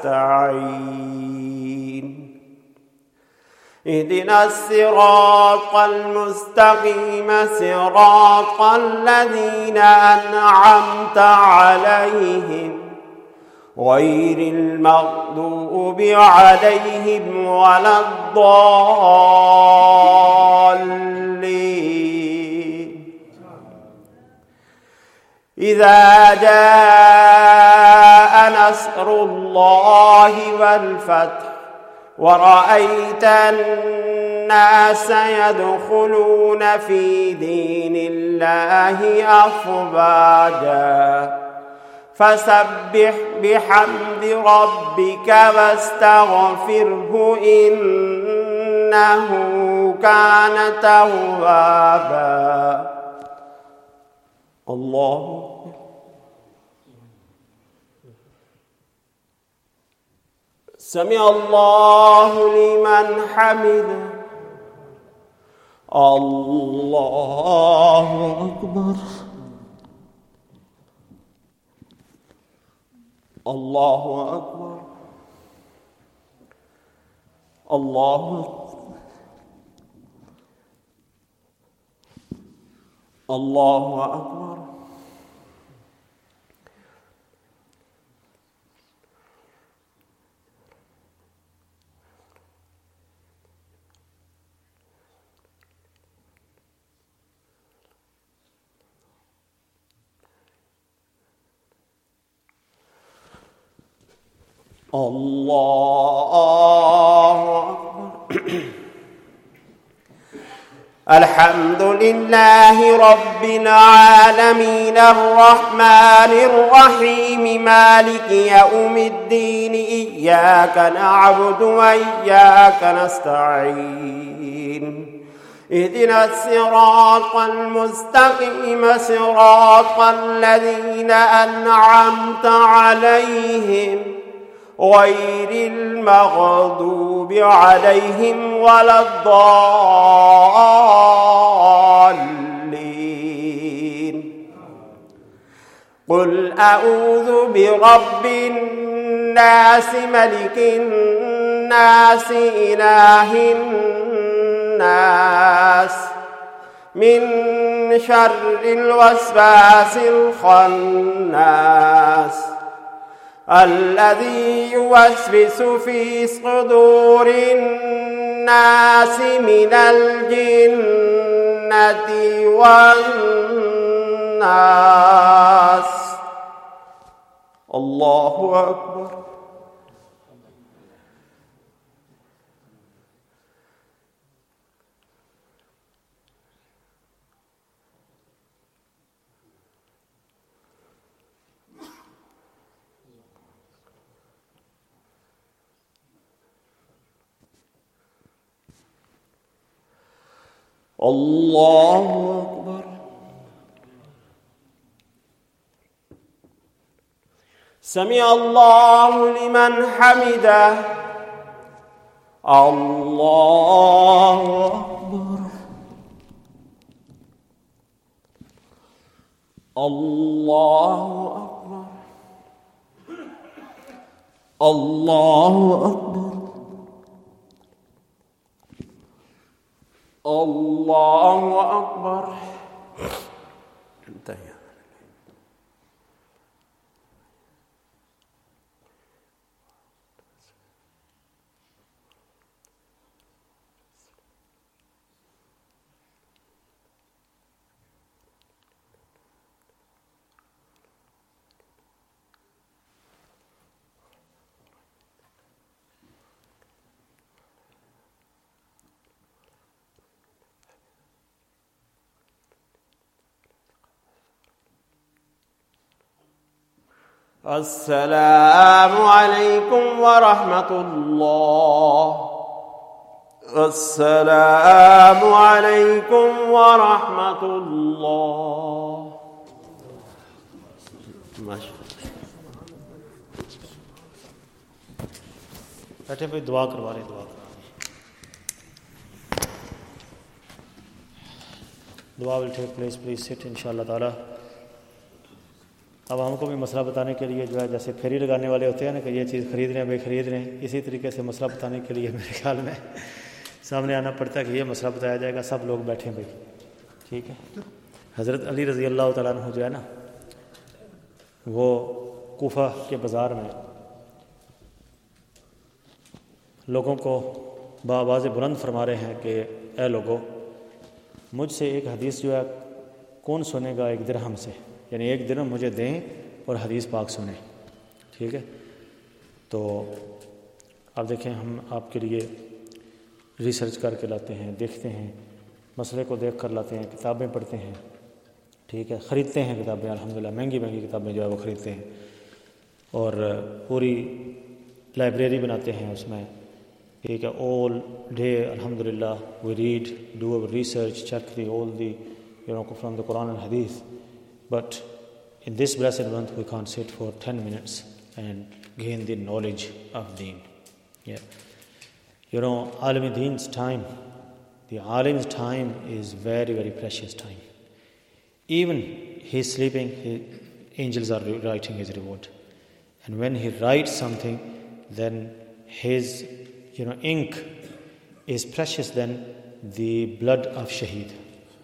نستعين اهدنا الصراط المستقيم صراط الذين أنعمت عليهم غير المغضوب عليهم ولا الضالين. إذا جاء نصر الله والفتح ورأيت الناس يدخلون في دين الله أفواجا فسبح بحمد ربك واستغفره إنه كان توابا. الله سمع الله لمن حمده. الله أكبر. الله أكبر. الله أكبر. الله أكبر. الله أكبر. الحمد لله رب العالمين الرحمن الرحيم مالك يوم الدين إياك نعبد وإياك نستعين اهدنا الصراط المستقيم صراط الذين أنعمت عليهم غير المغضوب عليهم ولا الضالين. قل أعوذ برب الناس ملك الناس إله الناس من شر الوسواس الخناس الذي يوسوس في صدور الناس من الجنة والناس. الله أكبر. الله أكبر. سمع الله لمن حمده. الله أكبر. الله أكبر. الله أكبر. الله أكبر. انتهى. السلام عليكم ورحمة الله. السلام عليكم ورحمة الله. बैठे भाई दुआ करवा रहे दुआ दुआ will take place. Please sit इंशाअल्लाह ताला. अब हमको भी मसला बताने के लिए जो है जैसे फेरी लगाने वाले होते हैं ना कि ये चीज़ खरीद रहे हैं भाई खरीद रहे हैं, इसी तरीके से मसला बताने के लिए मेरे ख्याल में सामने आना पड़ता है कि ये मसला बताया जाएगा. सब लोग बैठे हैं भाई. ठीक है. हज़रत अली रज़ी अल्लाह तआला अन्हु जो है ना वो कूफा के बाज़ार में लोगों को बावाज़ बुलंद फरमा रहे हैं कि ए लोगों, मुझसे एक हदीस जो है कौन सुनेगा एक दिरहम से, यानी एक दिरहम मुझे दें और हदीस पाक सुने. ठीक है. तो आप देखें हम आपके लिए रिसर्च करके लाते हैं, देखते हैं, मसले को देख कर लाते हैं, किताबें पढ़ते हैं, ठीक है, ख़रीदते हैं किताबें, अल्हम्दुलिल्लाह महंगी महंगी किताबें जो है वो ख़रीदते हैं और पूरी लाइब्रेरी बनाते हैं उसमें, ठीक है, ऑल डे अल्हम्दुलिल्लाह we read, do our research, check the all the you know from the Quran and Hadith, but in this blessed month we can't sit for ten minutes and gain the knowledge of deen. Yeah, you know, alim deen's time, the alim's time is very very precious time. Even he's sleeping, his angels are writing his reward, and when he writes something, then his you know ink is precious than the blood of shaheed.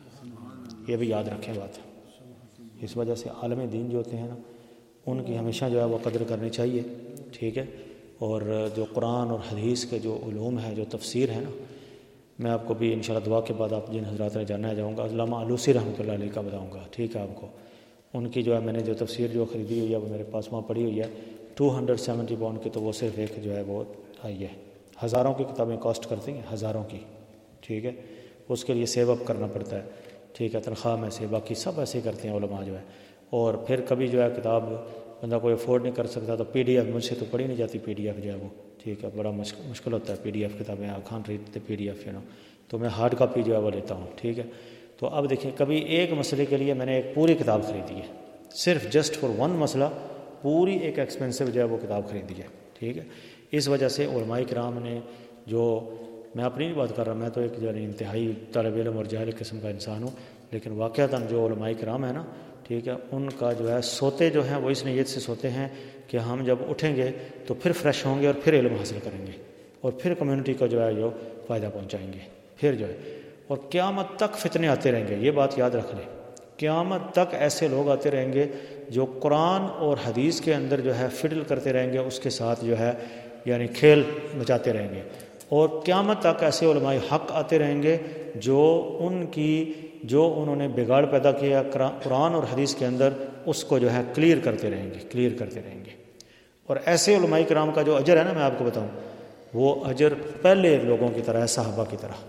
ये भी याद रखें बात। इस वजह से आलम दीन जो होते हैं ना, उनकी हमेशा जो है वो कदर करनी चाहिए, ठीक है। और जो कुरान और हदीस के जो उलूम है, जो तफसीर है ना, मैं आपको भी इंशाल्लाह दुआ के बाद आप जिन हज़रात ने जानना जाऊँगा, अल्लामा आलूसी रहमतुल्लाह अलैह का बताऊँगा, ठीक है आपको। उनकी जो है मैंने जो तफसीर जो ख़रीदी हुई है वो मेरे पास वहाँ पड़ी हुई है, टू हंड्रेड सेवेंटी पाउंड की, तो वो सिर्फ एक जो है वो आई है। हज़ारों की किताबें कॉस्ट करती हैं, हज़ारों की, ठीक है। उसके लिए सेव अप करना पड़ता है, ठीक है, तनख्वाह में से, बाकी सब ऐसे करते हैं उलमा जो है। और फिर कभी जो है किताब बंदा कोई अफोर्ड नहीं कर सकता तो पीडीएफ, मुझसे तो पढ़ी नहीं जाती पीडीएफ जो है वो, ठीक है, बड़ा मुश्किल होता है पीडीएफ किताबें, I can't read the PDF you know, तो मैं हार्ड कॉपी जो है वो लेता हूँ, ठीक है। तो अब देखिए, कभी एक मसले के लिए मैंने एक पूरी किताब खरीदी है, सिर्फ जस्ट फॉर वन मसला पूरी एक एक्सपेंसिव जो है वो किताब खरीदी है, ठीक है। इस वजह से उलमाए किराम ने जो, मैं अपनी नहीं बात कर रहा, मैं तो एक जो इंतहाई तालिब इल्म और जाहिल किस्म का इंसान हूँ, लेकिन वाक़अतन जो उलमाए किराम है ना, ठीक है, उनका जो है सोते जो हैं वो इस नीयत से सोते हैं कि हम जब उठेंगे तो फिर फ्रेश होंगे और फिर इल्म हासिल करेंगे और फिर कम्युनिटी को जो है जो फ़ायदा पहुँचाएँगे, फिर जो है, और क़यामत तक फितने आते रहेंगे। ये बात याद रख लें, क़यामत तक ऐसे लोग आते रहेंगे जो कुरान और हदीस के अंदर जो है फिडल करते रहेंगे, उसके साथ जो है यानी खेल मचाते रहेंगे, और क़यामत तक ऐसे उलमाए हक़ आते रहेंगे जो उनकी जो उन्होंने बिगाड़ पैदा किया कुरान और हदीस के अंदर, उसको जो है क्लियर करते रहेंगे, क्लियर करते रहेंगे। और ऐसे उलमाए किराम का जो अजर है ना, मैं आपको बताऊं, वो अजर पहले लोगों की तरह है, सहाबा की तरह,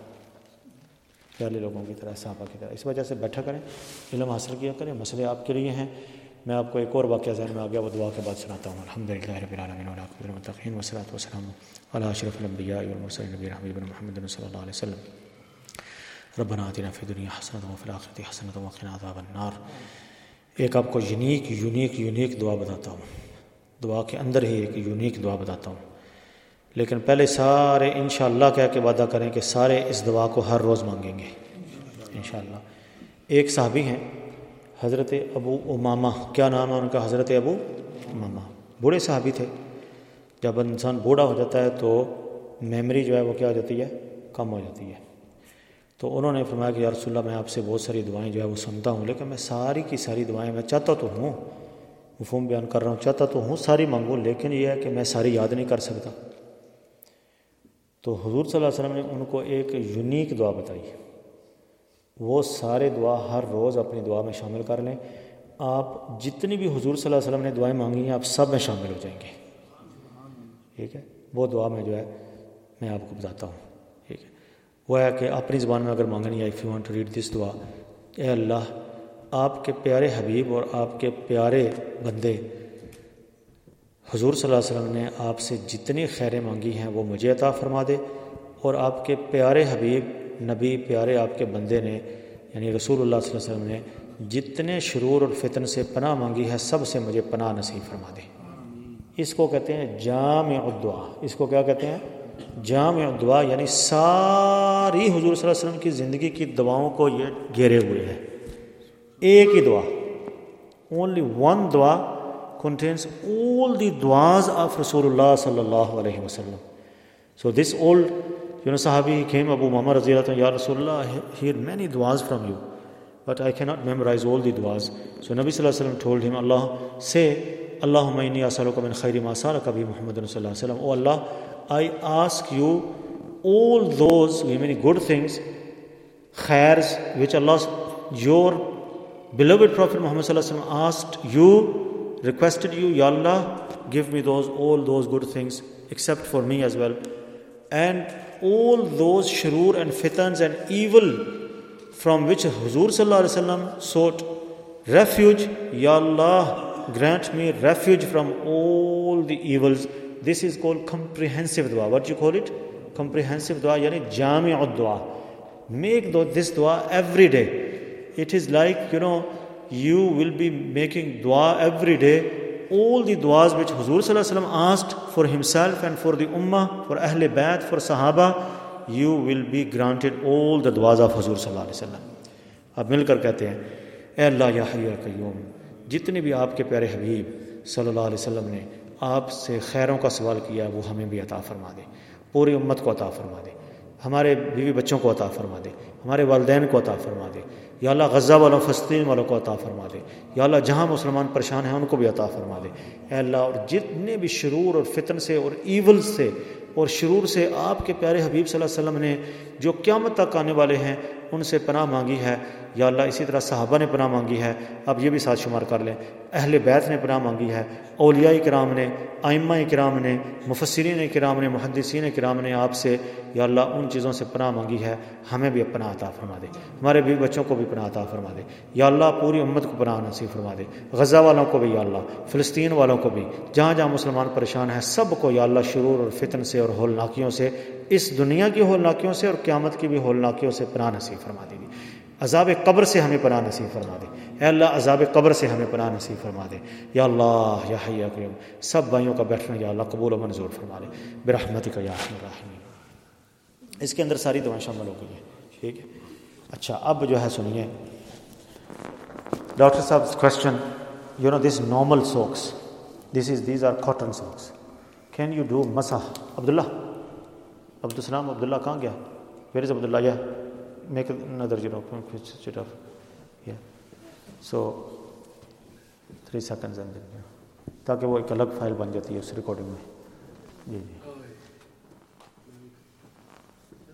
पहले लोगों की तरह, सहाबा की तरह। इस वजह से बैठा करें, इल्म हासिल किया करें, मसले आपके लिए हैं। मैं आपको एक और वाक़या ज़हन में आ गया, वो दुआ के बाद सुनाता हूँ। अल्हम्दुलिल्लाह रब्बिल आलमीन व अल मुत्तक़ीन व सलातु व सलामु अला अशरफिल अंबिया वल मुरसलीन नबीना हबीबना मुहम्मद सल्लल्लाहु अलैहि वसल्लम। रब्बना आतिना फिद दुनिया हसनतन व फिल आखिरति हसनतन व क़िना अज़ाबन नार। एक आपको यूनिक यूनिक यूनिक दुआ बताता हूँ, दुआ के अंदर ही एक यूनिक दुआ बताता हूँ, लेकिन पहले सारे इंशाअल्लाह कह के वादा करें कि सारे इस दुआ को हर रोज़ मांगेंगे इंशाअल्लाह। एक साहबी हैं हज़रत अबू उमामा, क्या नाम है उनका, हज़रत अबू उमामा, बूढ़े साहबी थे। जब इंसान बूढ़ा हो जाता है तो मेमोरी जो है वो क्या हो जाती है, कम हो जाती है। तो उन्होंने फरमाया कि या रसूलल्लाह, मैं आपसे बहुत सारी दुआएं जो है वो सुनता हूँ, लेकिन मैं सारी की सारी दुआएं मैं चाहता तो हूँ, मफ़हूम बयान कर रहा हूँ, चाहता तो हूँ सारी मांगूँ, लेकिन यह है कि मैं सारी याद नहीं कर सकता। तो हुज़ूर सल्लल्लाहु अलैहि वसल्लम ने उनको एक यूनिक दुआ बताई, वो सारे दुआ हर रोज़ अपनी दुआ में शामिल कर लें। आप जितनी भी हुज़ूर सल्लल्लाहु अलैहि वसल्लम ने दुआएं मांगी हैं, आप सब में शामिल हो जाएंगे, ठीक है। वो दुआ में जो है मैं आपको बताता हूँ, ठीक है। वो है कि अपनी ज़बान में अगर मांगनी है, if you want to read this दुआ, ए अल्लाह, आपके प्यारे हबीब और आपके प्यारे बंदे हुज़ूर सल्लल्लाहु अलैहि वसल्लम ने आपसे जितनी खैरें मांगी हैं वो मुझे अता फरमा दे, और आपके प्यारे हबीब नबी प्यारे आपके बंदे ने यानी रसूलुल्लाह सल्लल्लाहु अलैहि वसल्लम ने जितने शुरूर और फितन से पनाह मांगी है, सब से मुझे पनाह नसीब फरमा दे। इसको कहते हैं जामिउ दुआ। इसको क्या कहते हैं, जामिउ दुआ, यानी सारी हुज़ूर सल्लल्लाहु अलैहि वसल्लम की ज़िंदगी की दुआओं को ये घेरे हुए है। एक ही दुआ, ओनली वन दुआ contains all the du'as of Rasulullah sallallahu alaihi wasallam. So this old, you know, Sahabi, he came, Abu Umama radhiyallahu anhu, Ya Rasulullah, I hear many du'as from you, but I cannot memorize all the du'as. So Nabi sallallahu alaihi wasallam told him, Allah, say, Allahumma inni as'aluka min khayri ma as'alaka bi Muhammadun sallallahu alaihi wasallam. Oh Allah, I ask you all those many good things, khairs, which Allah, your beloved Prophet Muhammad sallallahu alaihi wasallam asked you, requested you, Ya Allah, give me those all those good things except for me as well, and all those shurur and fitans and evil from which Huzur sallallahu alaihi wasallam sought refuge, Ya Allah, grant me refuge from all the evils. This is called comprehensive dua. What do you call it? Comprehensive dua, yani jami'ud dua. Make this dua every day. It is like, you know, you will be making dua every day. All the duas which Huzur Sallallahu Alaihi Wasallam asked for himself and for the ummah, for Ahle Bayt, for Sahaba, you will be granted all the duas of Huzur Sallallahu Alaihi Wasallam. अब मिलकर कहते हैं, ए अल्लाह या हय्यु या क़य्यूम, जितने भी आपके प्यारे हबीब सल्लल्लाहु अलैहि वसल्लम ने आपसे खैरों का सवाल किया, वो हमें भी अता फरमा दे, पूरी उम्मत को अता फरमा दे, हमारे बीवी बच्चों को अता फरमा दे, हमारे वालिदैन को अता फरमा दे, या अल्लाह गज़ा वालों, फ़लस्तीन वालों को अता फरमा दे, या अल्लाह जहाँ मुसलमान परेशान हैं उनको भी अता फरमा दे, ए अल्लाह। और जितने भी शुरूर और फितन से और ईवल से और शुरूर से आपके प्यारे हबीब सल्लल्लाहु अलैहि वसल्लम ने जो क़यामत तक आने वाले हैं उनसे पनाह मांगी है, या अल्लाह। इसी तरह सहाबा ने पनाह मांगी है, अब ये भी साथ शुमार कर लें। अहले बैत ने पनाह मांगी है, औलिया किराम ने, आइम्मा किराम ने, मुफस्सिरीन किराम ने, मुहद्दिसीन किराम ने आपसे या अल्लाह उन चीज़ों से पनाह मांगी है, हमें भी पनाह अता फरमा दे, हमारे भी बच्चों को भी पनाह अता फरमा दे, या अल्लाह। पूरी उम्मत को पनाह नसीब फरमा दे, गज़ा वालों को भी या अल्लाह, फ़लस्तीन वालों को भी, जहाँ जहाँ मुसलमान परेशान हैं सबको या अल्लाह शुरूर और फितन से और होलनाकियों से, इस दुनिया की होलनाकियों से और क़यामत की भी होलनाकियों से पनाह नसीब फरमा देगी। अज़ाब कब्र से हमें पनाह नसीब फरमा दे, ऐ अल्लाह अज़ाब कब्र से हमें पनाह नसीब फरमा दे, या अल्लाह या हय्यु या क़य्यूम। सब भाइयों का बैठना या अल्लाह कबूल और मंजूर फरमा दे, बिरहमतिका या अरहमर राहिमीन। इसके अंदर सारी दुआएं शामिल हो गई हैं, ठीक है। अच्छा, अब जो है सुनिए डॉक्टर साहब question, you know this normal socks, this is these are cotton socks, can you do मसाह? अब्दुल्ला, अब्दुल सलाम, अब्दुल्ला कहाँ गया? Where is Abdullah? या make another, you know, switch it off. Yeah. So three seconds and then, ताकि वो एक अलग फाइल बन जाती है उस रिकॉर्डिंग में। जी जी